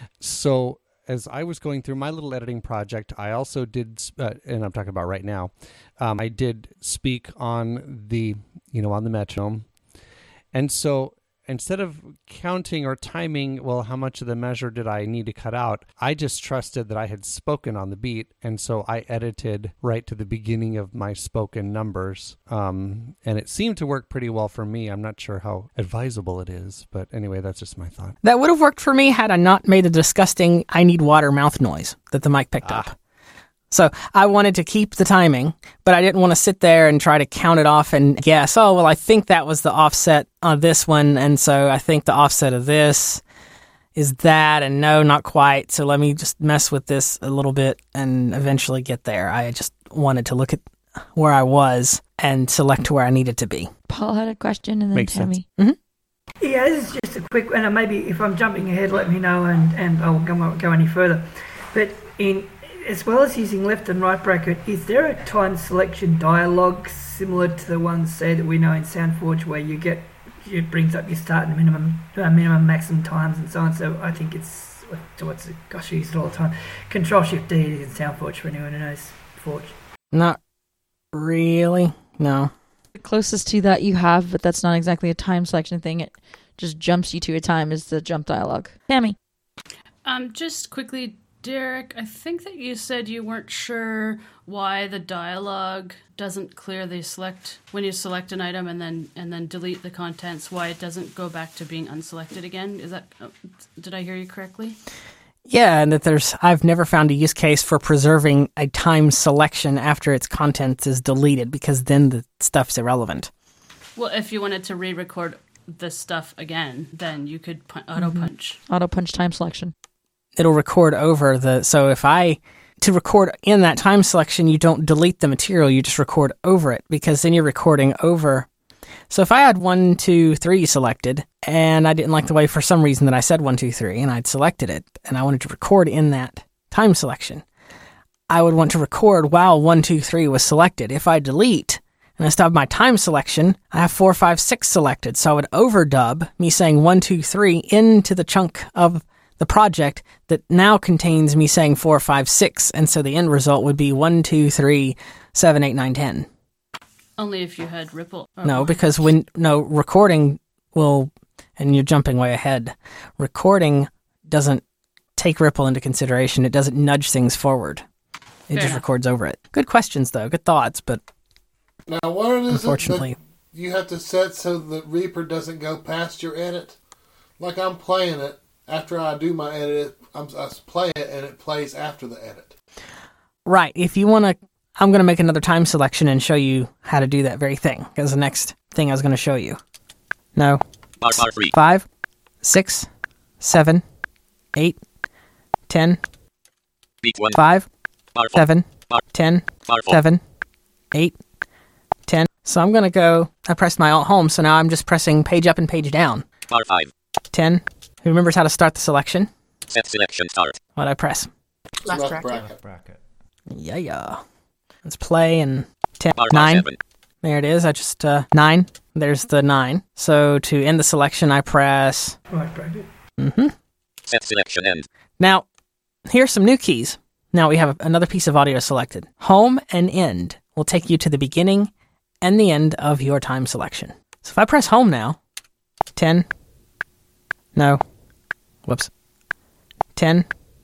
So as I was going through my little editing project, I also did, and I'm talking about right now, I did speak on the metronome. And so instead of counting or timing, well, how much of the measure did I need to cut out, I just trusted that I had spoken on the beat. And so I edited right to the beginning of my spoken numbers. And it seemed to work pretty well for me. I'm not sure how advisable it is. But anyway, that's just my thought. That would have worked for me had I not made the disgusting I need water mouth noise that the mic picked up. So I wanted to keep the timing, but I didn't want to sit there and try to count it off and guess, oh, well, I think that was the offset on this one, and so I think the offset of this is that, and no, not quite, so let me just mess with this a little bit and eventually get there. I just wanted to look at where I was and select where I needed to be. Paul had a question, and then Makes Tammy. Mm-hmm. Yeah, this is just a quick, and maybe if I'm jumping ahead, let me know, and I'll go any further. But as well as using left and right bracket, is there a time selection dialogue similar to the ones, say, that we know in SoundForge, where it brings up your start and minimum, maximum times and so on? So I think it's, I use it all the time. Control-Shift-D in SoundForge for anyone who knows Forge. Not really, no. The closest to that you have, but that's not exactly a time selection thing. It just jumps you to a time, is the jump dialogue. Tammy. Just quickly, Derek, I think that you said you weren't sure why the dialogue doesn't clear the select when you select an item and then delete the contents, why it doesn't go back to being unselected again. Is that did I hear you correctly? Yeah, and that I've never found a use case for preserving a time selection after its contents is deleted, because then the stuff's irrelevant. Well, if you wanted to re-record the stuff again, then you could auto-punch. Auto-punch time selection. It'll record over to record in that time selection, you don't delete the material, you just record over it, because then you're recording over. So if I had 1, 2, 3 selected, and I didn't like the way for some reason that I said 1, 2, 3, and I'd selected it, and I wanted to record in that time selection, I would want to record while 1, 2, 3 was selected. If I delete, and instead of my time selection, I have 4, 5, 6 selected, so I would overdub me saying 1, 2, 3 into the chunk of the project that now contains me saying 4, 5, 6, and so the end result would be 1, 2, 3, 7, 8, 9, 10. Only if you had Ripple. No, because recording will, and you're jumping way ahead, recording doesn't take Ripple into consideration. It doesn't nudge things forward. It just records over it. Good questions, though. Good thoughts, but now what is unfortunately, it that you have to set so that Reaper doesn't go past your edit? Like I'm playing it. After I do my edit, I play it, and it plays after the edit. Right. If you want to, I'm going to make another time selection and show you how to do that very thing. Because the next thing I was going to show you. No. 5, 6, 7, 8, 10, 5, 7, 10, 7, 8, 10. So I'm going to go, I pressed my Alt-Home, so now I'm just pressing page up and page down. 10, Who remembers how to start the selection? Set selection start. What'd I press? Left Left bracket. Bracket. Yeah. Let's play and 10, R 9. 7. There it is. I just, 9. There's the 9. So to end the selection, I press... Right bracket. Mm-hmm. Set selection end. Now, here's some new keys. Now we have another piece of audio selected. Home and end will take you to the beginning and the end of your time selection. So if I press home now, 10, no, whoops, 10,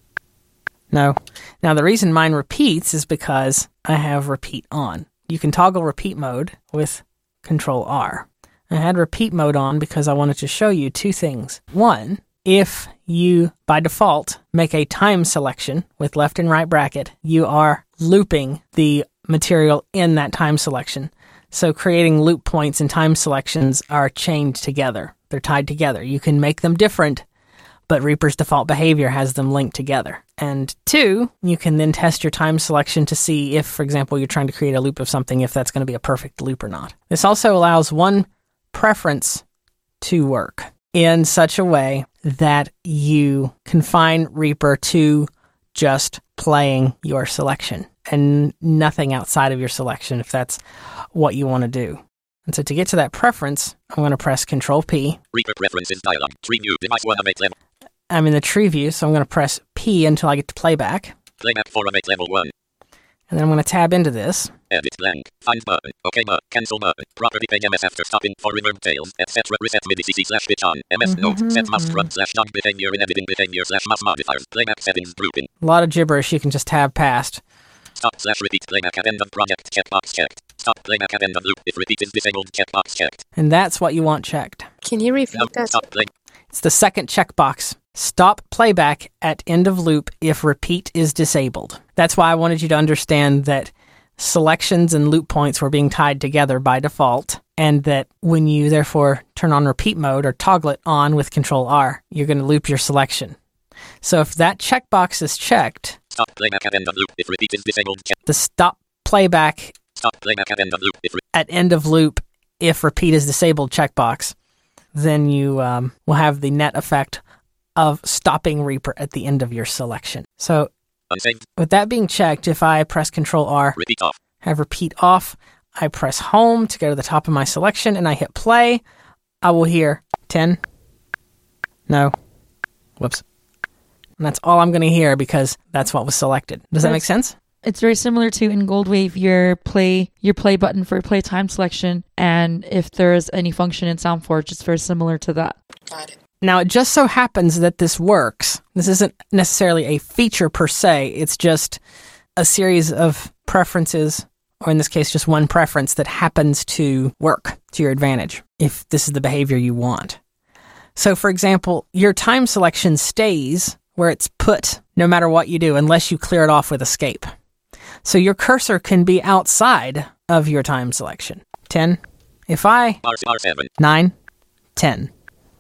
no. Now the reason mine repeats is because I have repeat on. You can toggle repeat mode with Control R. I had repeat mode on because I wanted to show you two things. One, if you, by default, make a time selection with left and right bracket, you are looping the material in that time selection. So creating loop points and time selections are chained together. They're tied together. You can make them different, but Reaper's default behavior has them linked together. And two, you can then test your time selection to see if, for example, you're trying to create a loop of something, if that's going to be a perfect loop or not. This also allows one preference to work in such a way that you confine Reaper to just playing your selection and nothing outside of your selection if that's what you want to do. And so to get to that preference, I'm going to press Control P. Reaper preferences dialog. Tree view. Device 1 of 8 level. I'm in the tree view, so I'm going to press P until I get to playback. Playback 4 of 8 level 1. And then I'm going to tab into this. Edit blank. Find button. OK button. Cancel button. Property page MS after stopping for reverb tails, etc. Reset MIDI CC / pitch on. MS note. Set must run / dog behavior in editing behavior / must modifiers. Playback settings grouping. A lot of gibberish you can just tab past. Stop / repeat playback at end of project checkbox checked. Stop playback at end of loop. If repeat is disabled, checkbox checked. And that's what you want checked. Can you repeat that? Stop play. It's the second checkbox. Stop playback at end of loop if repeat is disabled. That's why I wanted you to understand that selections and loop points were being tied together by default, and that when you therefore turn on repeat mode or toggle it on with Control R, you're going to loop your selection. So if that checkbox is checked, stop playback at end of loop if repeat is disabled. The stop playback at end of loop at end of loop if repeat is disabled checkbox, then you will have the net effect of stopping Reaper at the end of your selection. So unsaved. With that being checked, if I press Control R, repeat off. Have repeat off, I press home to go to the top of my selection and I hit play, I will hear 10, no, whoops. And that's all I'm going to hear because that's what was selected. Does that make sense? It's very similar to in Goldwave, your play button for play time selection, and if there's any function in SoundForge, it's very similar to that. Got it. Now, it just so happens that this works. This isn't necessarily a feature per se. It's just a series of preferences, or in this case, just one preference that happens to work to your advantage if this is the behavior you want. So, for example, your time selection stays where it's put no matter what you do, unless you clear it off with escape. So your cursor can be outside of your time selection. 10. If I... R7. 9. 10.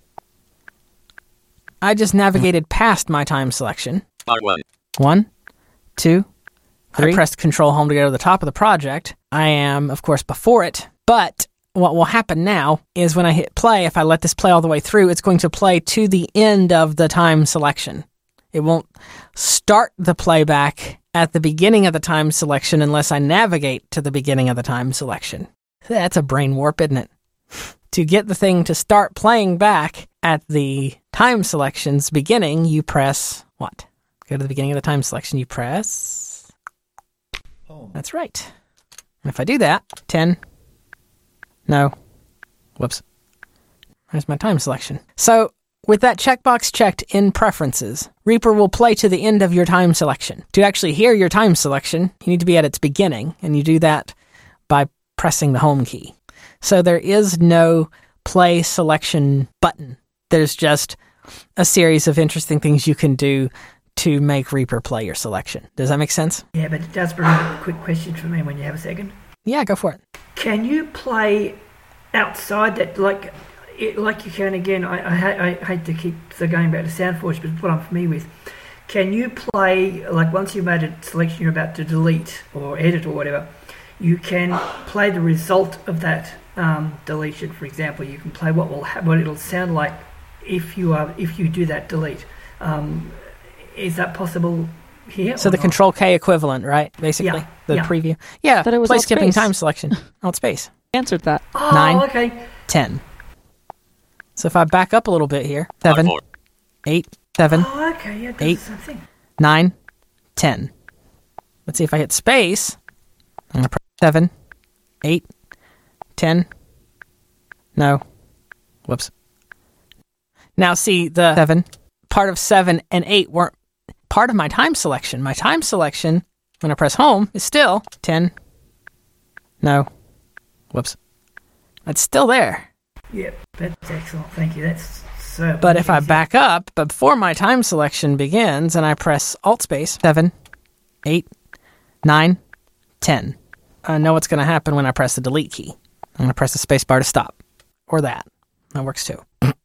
I just navigated past my time selection. R1. 1, 2, 3. I pressed Control Home to go to the top of the project. I am, of course, before it. But what will happen now is when I hit play, if I let this play all the way through, it's going to play to the end of the time selection. It won't start the playback at the beginning of the time selection unless I navigate to the beginning of the time selection. That's a brain warp, isn't it? To get the thing to start playing back at the time selection's beginning, you press what? Go to the beginning of the time selection, you press home. That's right. And if I do that, 10, no, whoops. There's my time selection. So, with that checkbox checked in Preferences, Reaper will play to the end of your time selection. To actually hear your time selection, you need to be at its beginning, and you do that by pressing the home key. So there is no play selection button. There's just a series of interesting things you can do to make Reaper play your selection. Does that make sense? Yeah, but it does bring up a quick question for me when you have a second. Yeah, go for it. Can you play outside that, like you can again? I hate to keep going back to SoundForge, but it's what I'm familiar with. Can you play, like once you've made a selection you're about to delete or edit or whatever, you can play the result of that deletion? For example, you can play what it'll sound like if you do that delete. Is that possible here? So the not? Control K equivalent, right? Basically, Yeah, the yeah. preview. Yeah, That it was place alt skipping space. time selection. Alt space. Answered that. Oh, 9. okay. 10. So if I back up a little bit here, 7, R4. 8, 7, Oh, okay. Yeah, it 8. does the same thing. 9, 10. Let's see if I hit space. I'm going to press 7, 8, 10. No. Whoops. Now see, the 7, part of 7 and 8 weren't part of my time selection. My time selection, when I press home, is still 10. No. Whoops. It's still there. Yep, that's excellent. Thank you. That's so. But if I easy. back up before my time selection begins and I press Alt space, 7, 8, 9, 10. I know what's going to happen when I press the delete key. I'm going to press the space bar to stop. Or that. That works too.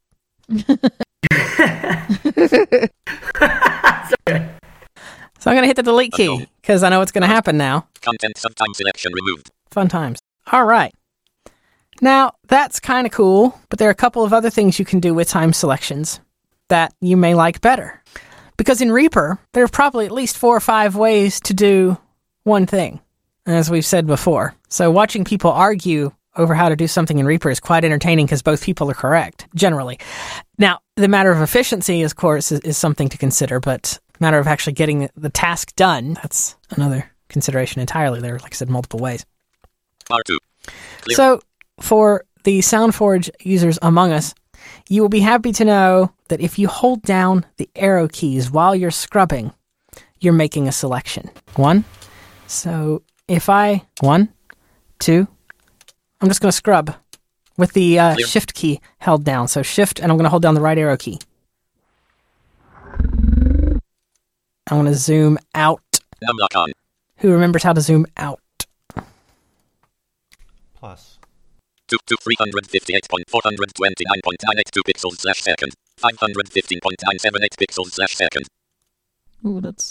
So I'm going to hit the delete key because I know what's going to happen now. Content sometime selection removed. Fun times. All right. Now, that's kind of cool, but there are a couple of other things you can do with time selections that you may like better. Because in Reaper, there are probably at least 4 or 5 ways to do one thing, as we've said before. So watching people argue over how to do something in Reaper is quite entertaining because both people are correct, generally. Now, the matter of efficiency, of course, is something to consider, but the matter of actually getting the task done, that's another consideration entirely. There are, like I said, multiple ways. R2. Clear. So, for the SoundForge users among us, you will be happy to know that if you hold down the arrow keys while you're scrubbing, you're making a selection. 1. So, if I... 1, 2... I'm just going to scrub with the Shift key held down. So Shift, and I'm going to hold down the right arrow key. I'm going to zoom out. Numlock on. Who remembers how to zoom out? Plus. 358.429.982 pixels/second. 515.978 pixels/second. Ooh, that's...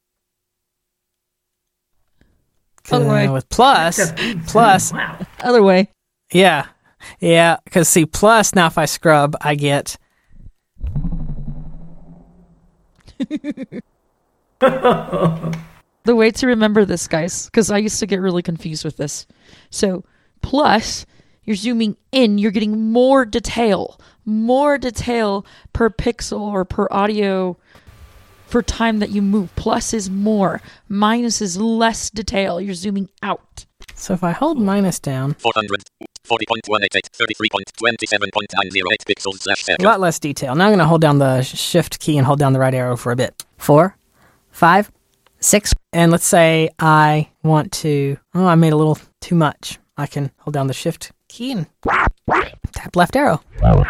Other way. With plus, Wow. Other way. yeah, because see, plus, now if I scrub, I get... The way to remember this, guys, because I used to get really confused with this. So, plus, you're zooming in, you're getting more detail per pixel or per audio for time that you move. Plus is more. Minus is less detail. You're zooming out. So if I hold minus down... 440.188, 33.27.908 A pixels/second. lot less detail. Now I'm going to hold down the Shift key and hold down the right arrow for a bit. 4, 5, 6. And let's say I want to... Oh, I made a little too much. I can hold down the Shift key and tap left arrow.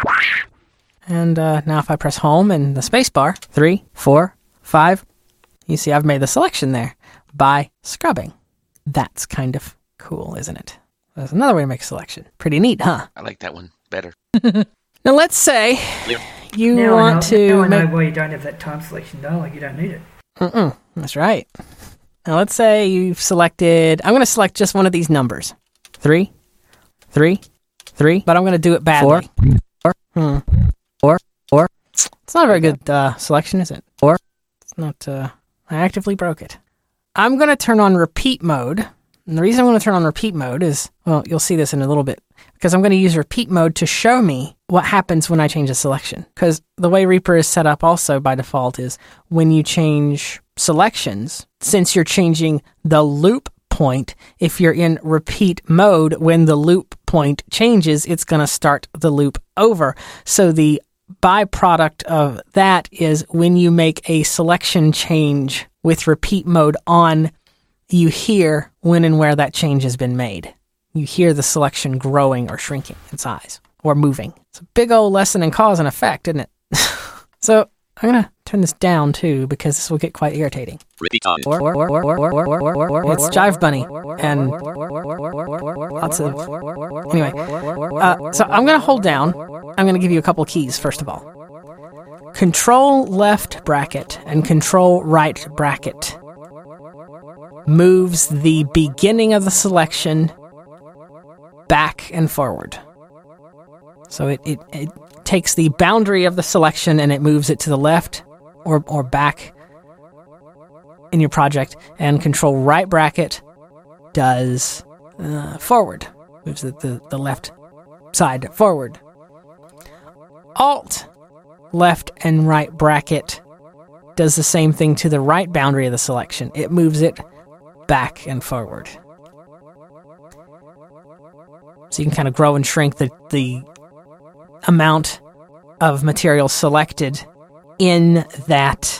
And now if I press home and the space bar, 3, 4, 5, you see I've made the selection there by scrubbing. That's kind of cool, isn't it? That's another way to make a selection. Pretty neat, huh? I like that one better. Now let's say you Now want to I know make... why you don't have that time selection dialog. You don't need it. That's right. Now let's say you've selected... I'm going to select just one of these numbers. 3, 3, 3, but I'm going to do it badly. 4, 4. It's not a very good selection, is it? 4. It's not... I actively broke it. I'm going to turn on repeat mode. And the reason I'm going to turn on repeat mode is... Well, you'll see this in a little bit. Because I'm going to use repeat mode to show me what happens when I change a selection. Because the way Reaper is set up also by default is when you change selections, since you're changing the loop point, if you're in repeat mode, when the loop point changes, it's going to start the loop over. So the byproduct of that is when you make a selection change with repeat mode on, you hear when and where that change has been made. You hear the selection growing or shrinking in size or moving. It's a big old lesson in cause and effect, isn't it? So I'm going to turn this down too because this will get quite irritating. Repeat on. It's Jive Bunny and lots of... Anyway, so I'm going to hold down. I'm going to give you a couple of keys, first of all. Control left bracket and control right bracket moves the beginning of the selection back and forward. So it takes the boundary of the selection and it moves it to the left or back in your project, and control right bracket does forward, moves the left side forward. Alt left and right bracket does the same thing to the right boundary of the selection. It moves it back and forward. So you can kind of grow and shrink the amount of material selected in that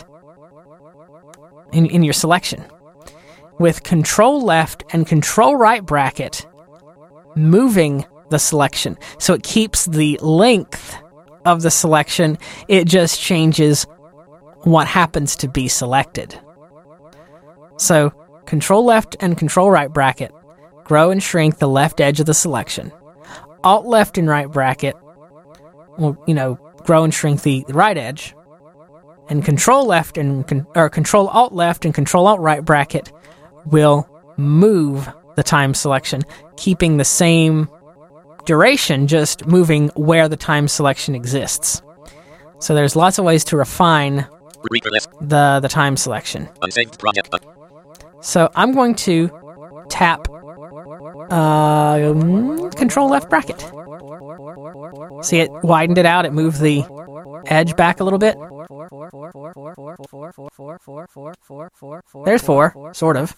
in your selection. With control left and control right bracket moving the selection. So it keeps the length of the selection, it just changes what happens to be selected. So control left and control right bracket grow and shrink the left edge of the selection. Alt left and right bracket will, grow and shrink the right edge. And control left and control alt left and control alt right bracket will move the time selection, keeping the same duration, just moving where the time selection exists. So there's lots of ways to refine the time selection. Unsaved project. So I'm going to tap control left bracket. See, it widened it out. It moved the edge back a little bit. There's 4, sort of.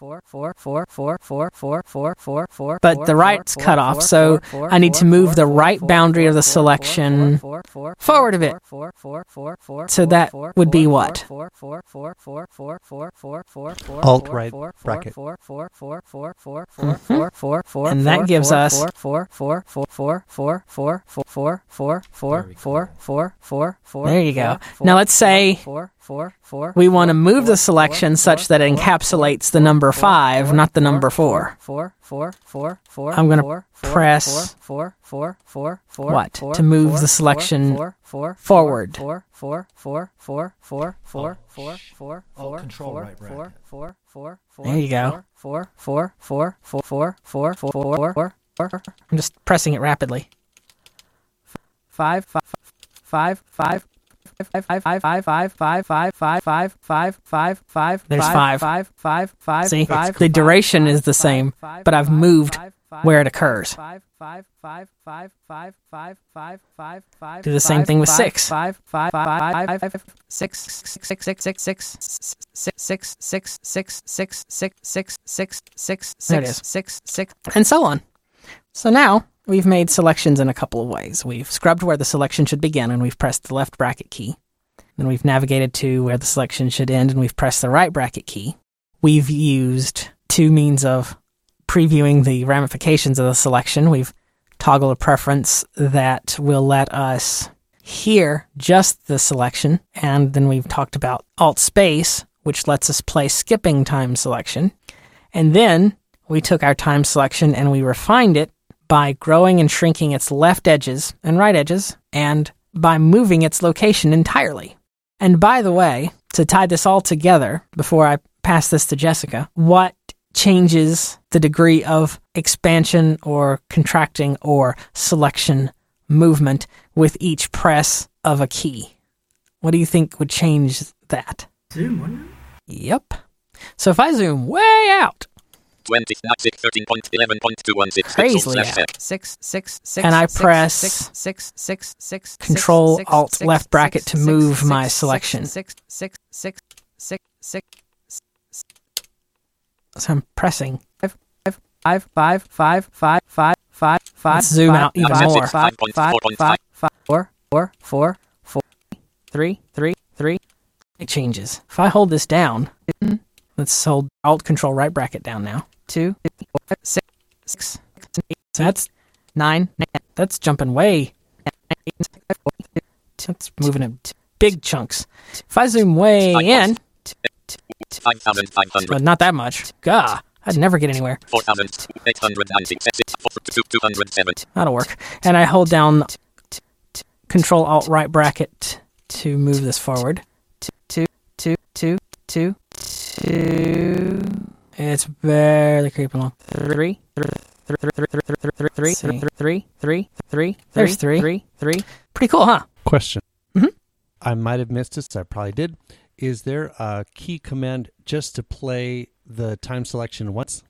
But the right's cut off, so I need to move the right boundary of the selection forward a bit. So that would be what? Alt right bracket. And that gives us there you go. Now let's say we want to move the selection such that it encapsulates the number 5, not the number 4. I'm going to press what? To move the selection forward. Alt control right bracket. There you go. I'm just pressing it rapidly. 5. There's 5. See, the duration is the same, but I've moved where it occurs. Do the same thing with 6. 6, and so on. So now we've made selections in a couple of ways. We've scrubbed where the selection should begin, and we've pressed the left bracket key. Then we've navigated to where the selection should end, and we've pressed the right bracket key. We've used 2 means of previewing the ramifications of the selection. We've toggled a preference that will let us hear just the selection, and then we've talked about Alt Space, which lets us play skipping time selection. And then we took our time selection and we refined it by growing and shrinking its left edges and right edges, and by moving its location entirely. And by the way, to tie this all together, before I pass this to Jessica, what changes the degree of expansion or contracting or selection movement with each press of a key? What do you think would change that? Zoom, wouldn't it? Yep. So if I zoom way out, 13.11.216 crazily out. 6, and I press Control Alt left bracket to move my selection. So I'm pressing 5. Let's zoom out even more. 4. 3. It changes. If I hold this down, let's hold Alt Control right bracket down now. 2, 6. So that's 9. That's jumping way. That's moving in big chunks. If I zoom way in, but not that much. Gah, I'd never get anywhere. 4,896. That'll work. And I hold down Control Alt right bracket to move this forward. 2. It's barely creeping along. 3. There's 3. Pretty cool, huh? Question. Mhm. I might have missed this. I probably did. Is there a key command just to play the time selection once?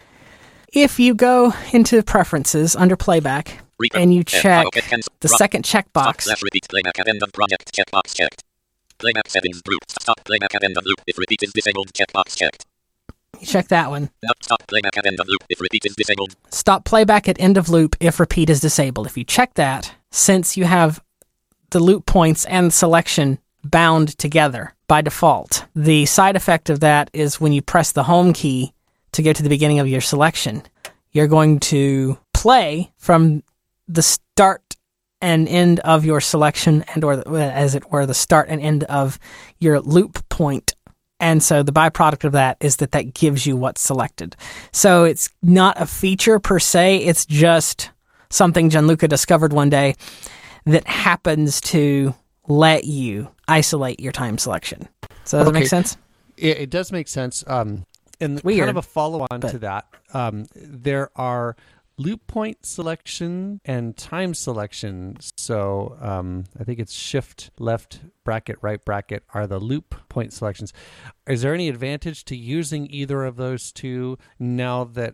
If you go into preferences under playback and you check the second checkbox, Repeat playback at end of project checkbox checked. Playback settings group. Stop playback at end of loop if repeat is disabled checkbox checked. you check that one. Not stop playback at end of loop if repeat is disabled. Stop playback at end of loop if repeat is disabled. If you check that, since you have the loop points and selection bound together by default, the side effect of that is when you press the home key to go to the beginning of your selection, you're going to play from the start and end of your selection and or as it were the start and end of your loop point. And so the byproduct of that is that gives you what's selected. So it's not a feature per se, it's just something Gianluca discovered one day that happens to let you isolate your time selection. So does that make sense? It does make sense. And Weird, kind of a follow-on to that, there are loop point selection and time selection. So I think it's shift, left bracket, right bracket are the loop point selections. Is there any advantage to using either of those two now that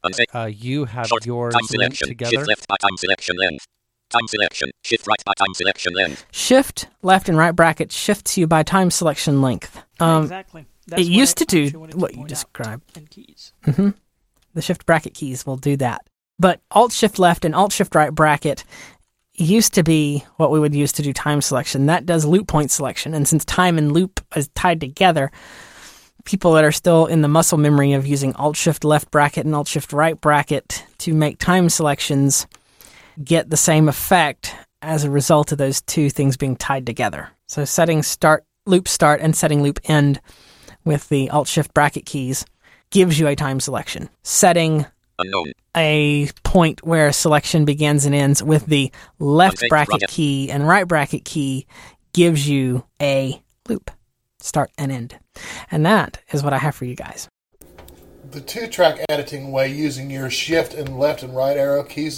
you have yours linked together? Shift left by time selection length. Time selection. Shift right by time selection length. Shift left and right bracket shifts you by time selection length. Exactly. It used to do what you described. And keys. Mm-hmm. The shift bracket keys will do that. But Alt-Shift left and Alt-Shift right bracket used to be what we would use to do time selection. That does loop point selection. And since time and loop is tied together, people that are still in the muscle memory of using Alt-Shift left bracket and Alt-Shift right bracket to make time selections get the same effect as a result of those two things being tied together. So setting loop start and setting loop end with the Alt-Shift bracket keys gives you a time selection. Setting unknown a point where selection begins and ends with the left bracket key and right bracket key gives you a loop, start and end. And that is what I have for you guys. The 2-track editing way using your shift and left and right arrow keys,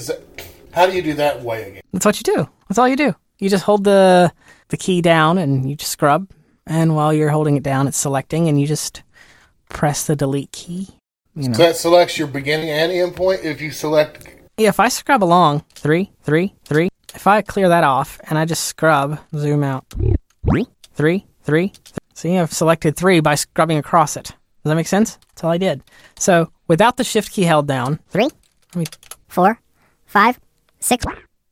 how do you do that way again? That's what you do. That's all you do. You just hold the key down and you just scrub. And while you're holding it down, it's selecting, and you just press the delete key. So that selects your beginning and end point if you select... Yeah, if I scrub along, 3, 3, 3, if I clear that off, and I just scrub, zoom out, 3, 3, 3. See, I've selected 3 by scrubbing across it. Does that make sense? That's all I did. So, without the shift key held down... 3, 4, 5, 6,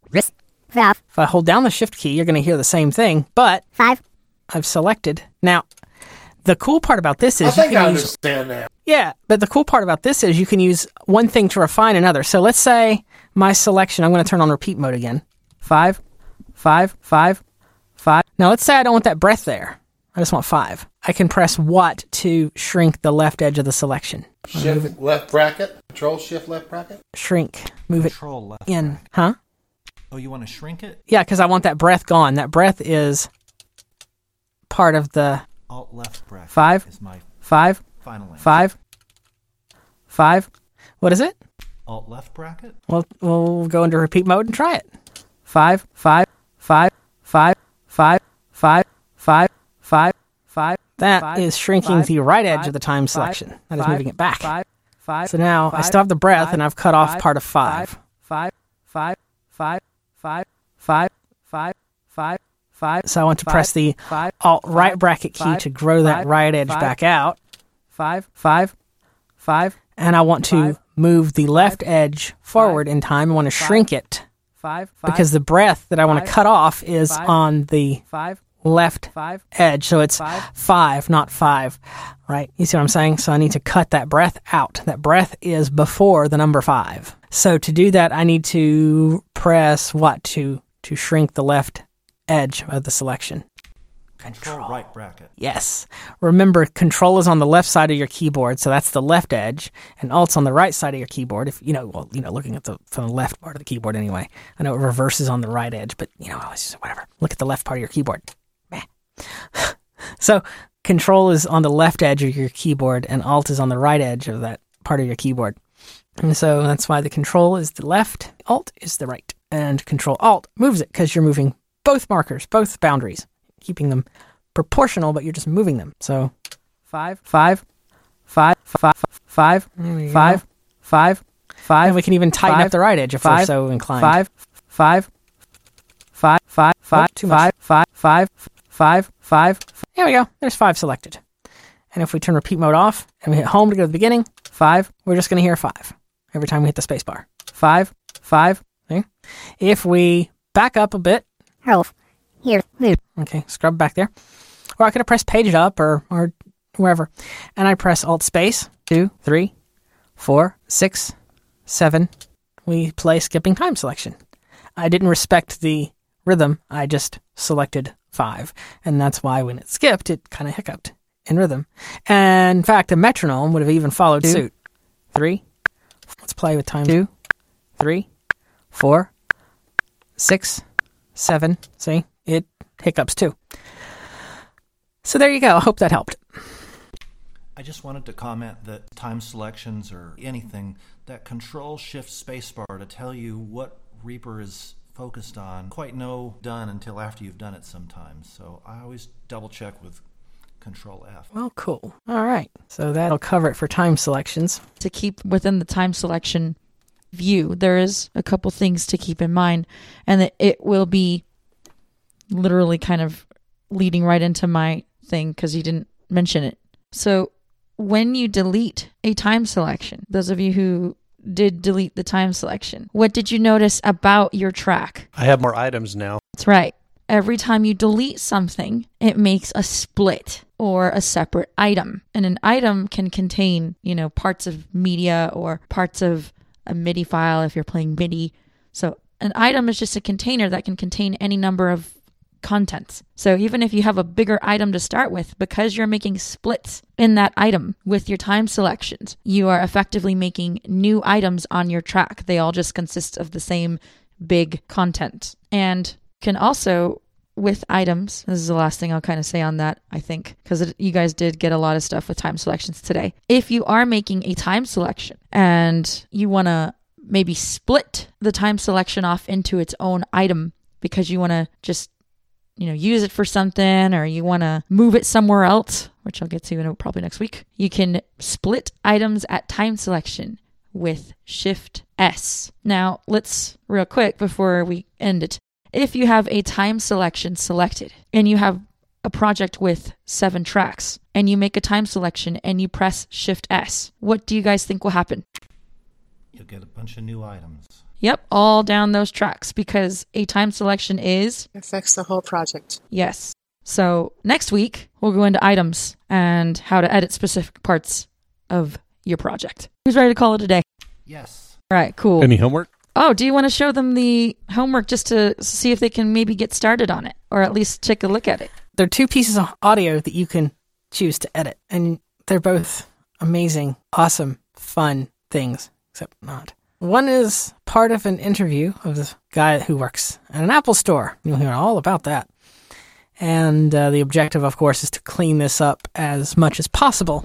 5. If I hold down the shift key, you're going to hear the same thing, but... 5. I've selected. Now, the cool part about this is... I think I understand that. Yeah, but the cool part about this is you can use one thing to refine another. So let's say my selection, I'm going to turn on repeat mode again. 5, 5, 5, 5. Now let's say I don't want that breath there. I just want 5. I can press what to shrink the left edge of the selection. Shift left bracket? Control shift left bracket? Shrink. Move Control it left in. bracket. Huh? Oh, you want to shrink it? Yeah, because I want that breath gone. That breath is part of the... Alt left bracket 5, is my 5, final answer. 5, 5. What is it? Alt left bracket? Well, we'll go into repeat mode and try it. 5, 5, 5, 5, 5, 5, 5, 5, 5. That is shrinking the right edge of the time selection. That is moving it back. So now I still have the breath, and I've cut off part of 5. 5, 5, 5, 5, 5, 5, 5, 5. So I want to press the Alt right bracket key to grow that right edge back out. 5, 5, 5. And I want to move the left edge forward in time. I want to shrink it because the breath that I want to cut off is on the left edge. So it's 5, not 5, right? You see what I'm saying? So I need to cut that breath out. That breath is before the number 5. So to do that, I need to press what to shrink the left edge of the selection. Control right bracket. Yes. Remember, Control is on the left side of your keyboard, so that's the left edge, and Alt's on the right side of your keyboard. If looking at from the left part of the keyboard anyway. I know it reverses on the right edge, but whatever. Look at the left part of your keyboard. So Control is on the left edge of your keyboard, and Alt is on the right edge of that part of your keyboard. And so that's why the Control is the left, Alt is the right, and Control Alt moves it because you're moving both markers, both boundaries, keeping them proportional, but you're just moving them. So 5, 5, 5, 5, 5, 5, 5, 5. And we can even tighten up the right edge if we're so inclined. 5, 5, 5, 5, 5, 5, 5, 5, 5, 5. There we go. There's 5 selected. And if we turn repeat mode off and we hit home to go to the beginning, 5, we're just going to hear 5 every time we hit the space bar. 5, 5. See? If we back up a bit. Here. Okay, scrub back there. Or I could have pressed page up or wherever. And I press Alt Space. 2, 3, 4, 6, 7. We play skipping time selection. I didn't respect the rhythm. I just selected 5. And that's why when it skipped, it kind of hiccuped in rhythm. And in fact, a metronome would have even followed suit. 3. Let's play with time. 2, 3, 4, 6, 7. See? It hiccups too. So there you go. I hope that helped. I just wanted to comment that time selections or anything, that Control-Shift-Spacebar to tell you what Reaper is focused on, quite no done until after you've done it sometimes. So I always double check with Control-F. Well, cool. All right. So that'll cover it for time selections. To keep within the time selection view, there is a couple things to keep in mind, and that it will be literally kind of leading right into my thing because you didn't mention it. So when you delete a time selection, those of you who did delete the time selection, what did you notice about your track? I have more items now. That's right. Every time you delete something, it makes a split or a separate item. And an item can contain, parts of media or parts of a MIDI file if you're playing MIDI. So an item is just a container that can contain any number of contents. So even if you have a bigger item to start with, because you're making splits in that item with your time selections, you are effectively making new items on your track. They all just consist of the same big content. And can also, with items, this is the last thing I'll kind of say on that, I think, because you guys did get a lot of stuff with time selections today. If you are making a time selection and you want to maybe split the time selection off into its own item because you want to just use it for something, or you want to move it somewhere else, which I'll get to in probably next week, you can split items at time selection with Shift S. Now, let's real quick before we end it. If you have a time selection selected and you have a project with 7 tracks and you make a time selection and you press Shift S, what do you guys think will happen? You'll get a bunch of new items. Yep, all down those tracks, because a time selection affects the whole project. Yes. So next week, we'll go into items and how to edit specific parts of your project. Who's ready to call it a day? Yes. All right, cool. Any homework? Oh, do you want to show them the homework just to see if they can maybe get started on it, or at least take a look at it? There are 2 pieces of audio that you can choose to edit, and they're both amazing, awesome, fun things, except not. One is part of an interview of this guy who works at an Apple store. You'll hear all about that. And the objective, of course, is to clean this up as much as possible,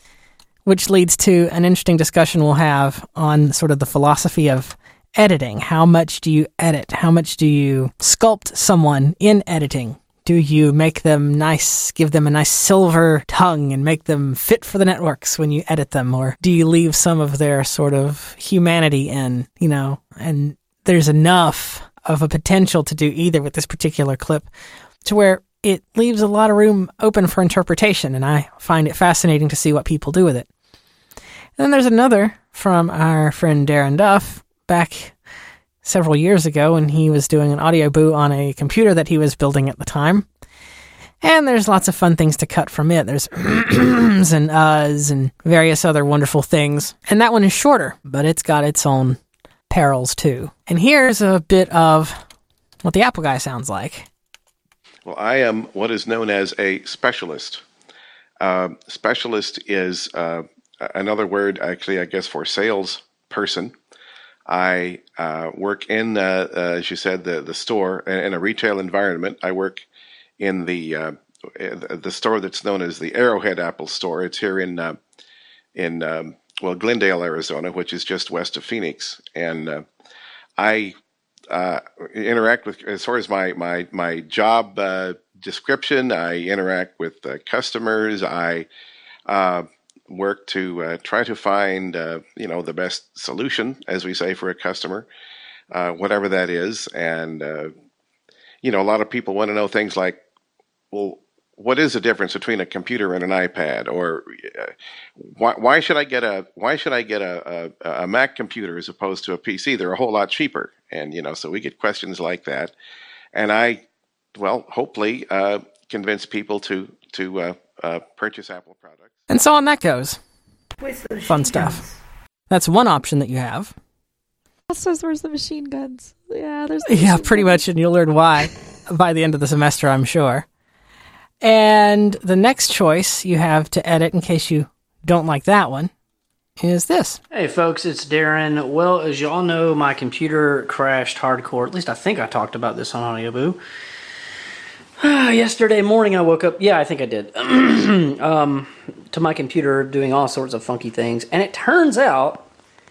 which leads to an interesting discussion we'll have on sort of the philosophy of editing. How much do you edit? How much do you sculpt someone in editing? Do you make them nice, give them a nice silver tongue and make them fit for the networks when you edit them? Or do you leave some of their sort of humanity in, and there's enough of a potential to do either with this particular clip to where it leaves a lot of room open for interpretation, and I find it fascinating to see what people do with it. And then there's another from our friend Darren Duff back several years ago when he was doing an audio boo on a computer that he was building at the time. And there's lots of fun things to cut from it. There's and uhs and various other wonderful things. And that one is shorter, but it's got its own perils too. And here's a bit of what the Apple guy sounds like. Well, I am what is known as a specialist. Specialist is another word, actually, I guess, for sales person. I work in, as you said, the store in a retail environment. I work in the store that's known as the Arrowhead Apple Store. It's here in Glendale, Arizona, which is just west of Phoenix. And I interact with, as far as my job description, I interact with customers. I work to try to find, the best solution, as we say, for a customer, whatever that is. And, a lot of people want to know things like, well, what is the difference between a computer and an iPad? Or why should I get a Mac computer as opposed to a PC? They're a whole lot cheaper. And, so we get questions like that. And I, hopefully convince people to purchase Apple products. And so on that goes. Where's the Fun machine stuff. guns? That's one option that you have. Also, where's the machine guns? Yeah, there's. Yeah, pretty much, and you'll learn why by the end of the semester, I'm sure. And the next choice you have to edit, in case you don't like that one, is this. Hey folks, it's Darren. Well, as y'all know, my computer crashed hardcore. At least I think I talked about this on AudioBoo. Yesterday morning I woke up, I think I did, to my computer doing all sorts of funky things. And it turns out,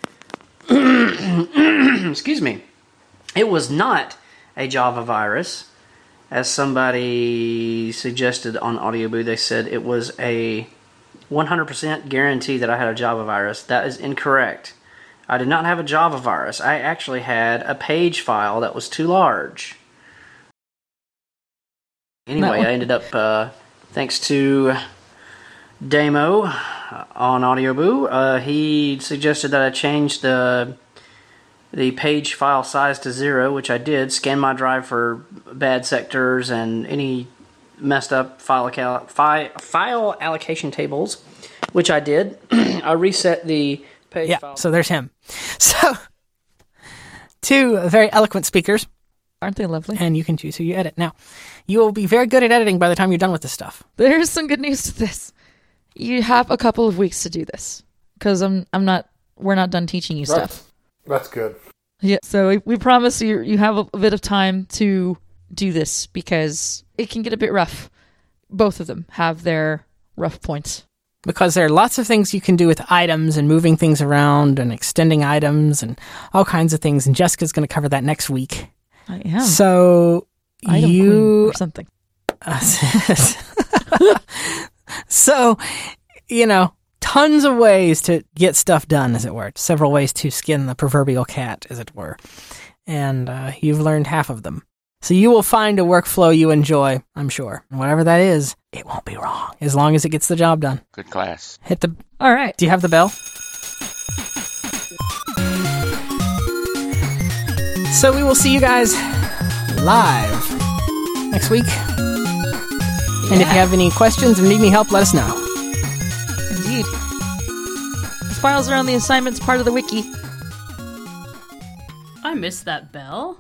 excuse me, it was not a Java virus. As somebody suggested on AudioBoo, they said it was a 100% guarantee that I had a Java virus. That is incorrect. I did not have a Java virus. I actually had a page file that was too large. Anyway, I ended up, thanks to Damo on AudioBoo, he suggested that I change the page file size to 0, which I did, scan my drive for bad sectors and any messed up file allocation tables, which I did. I reset the page file. So there's him. So, two very eloquent speakers. Aren't they lovely? And you can choose who you edit. Now, you will be very good at editing by the time you're done with this stuff. There's some good news to this. You have a couple of weeks to do this, because we're not done teaching you stuff. That's good. Yeah, so we promise you have a bit of time to do this, because it can get a bit rough. Both of them have their rough points. Because there are lots of things you can do with items and moving things around and extending items and all kinds of things, and Jessica's going to cover that next week. I am. So Item queen or something. So, tons of ways to get stuff done, as it were. Several ways to skin the proverbial cat, as it were. And you've learned half of them. So you will find a workflow you enjoy, I'm sure. And whatever that is, it won't be wrong, as long as it gets the job done. Good class. Hit the... All right. Do you have the bell? So we will see you guys live next week. And if you have any questions or need any help, let us know. Indeed. These files are on the assignments part of the wiki. I missed that bell.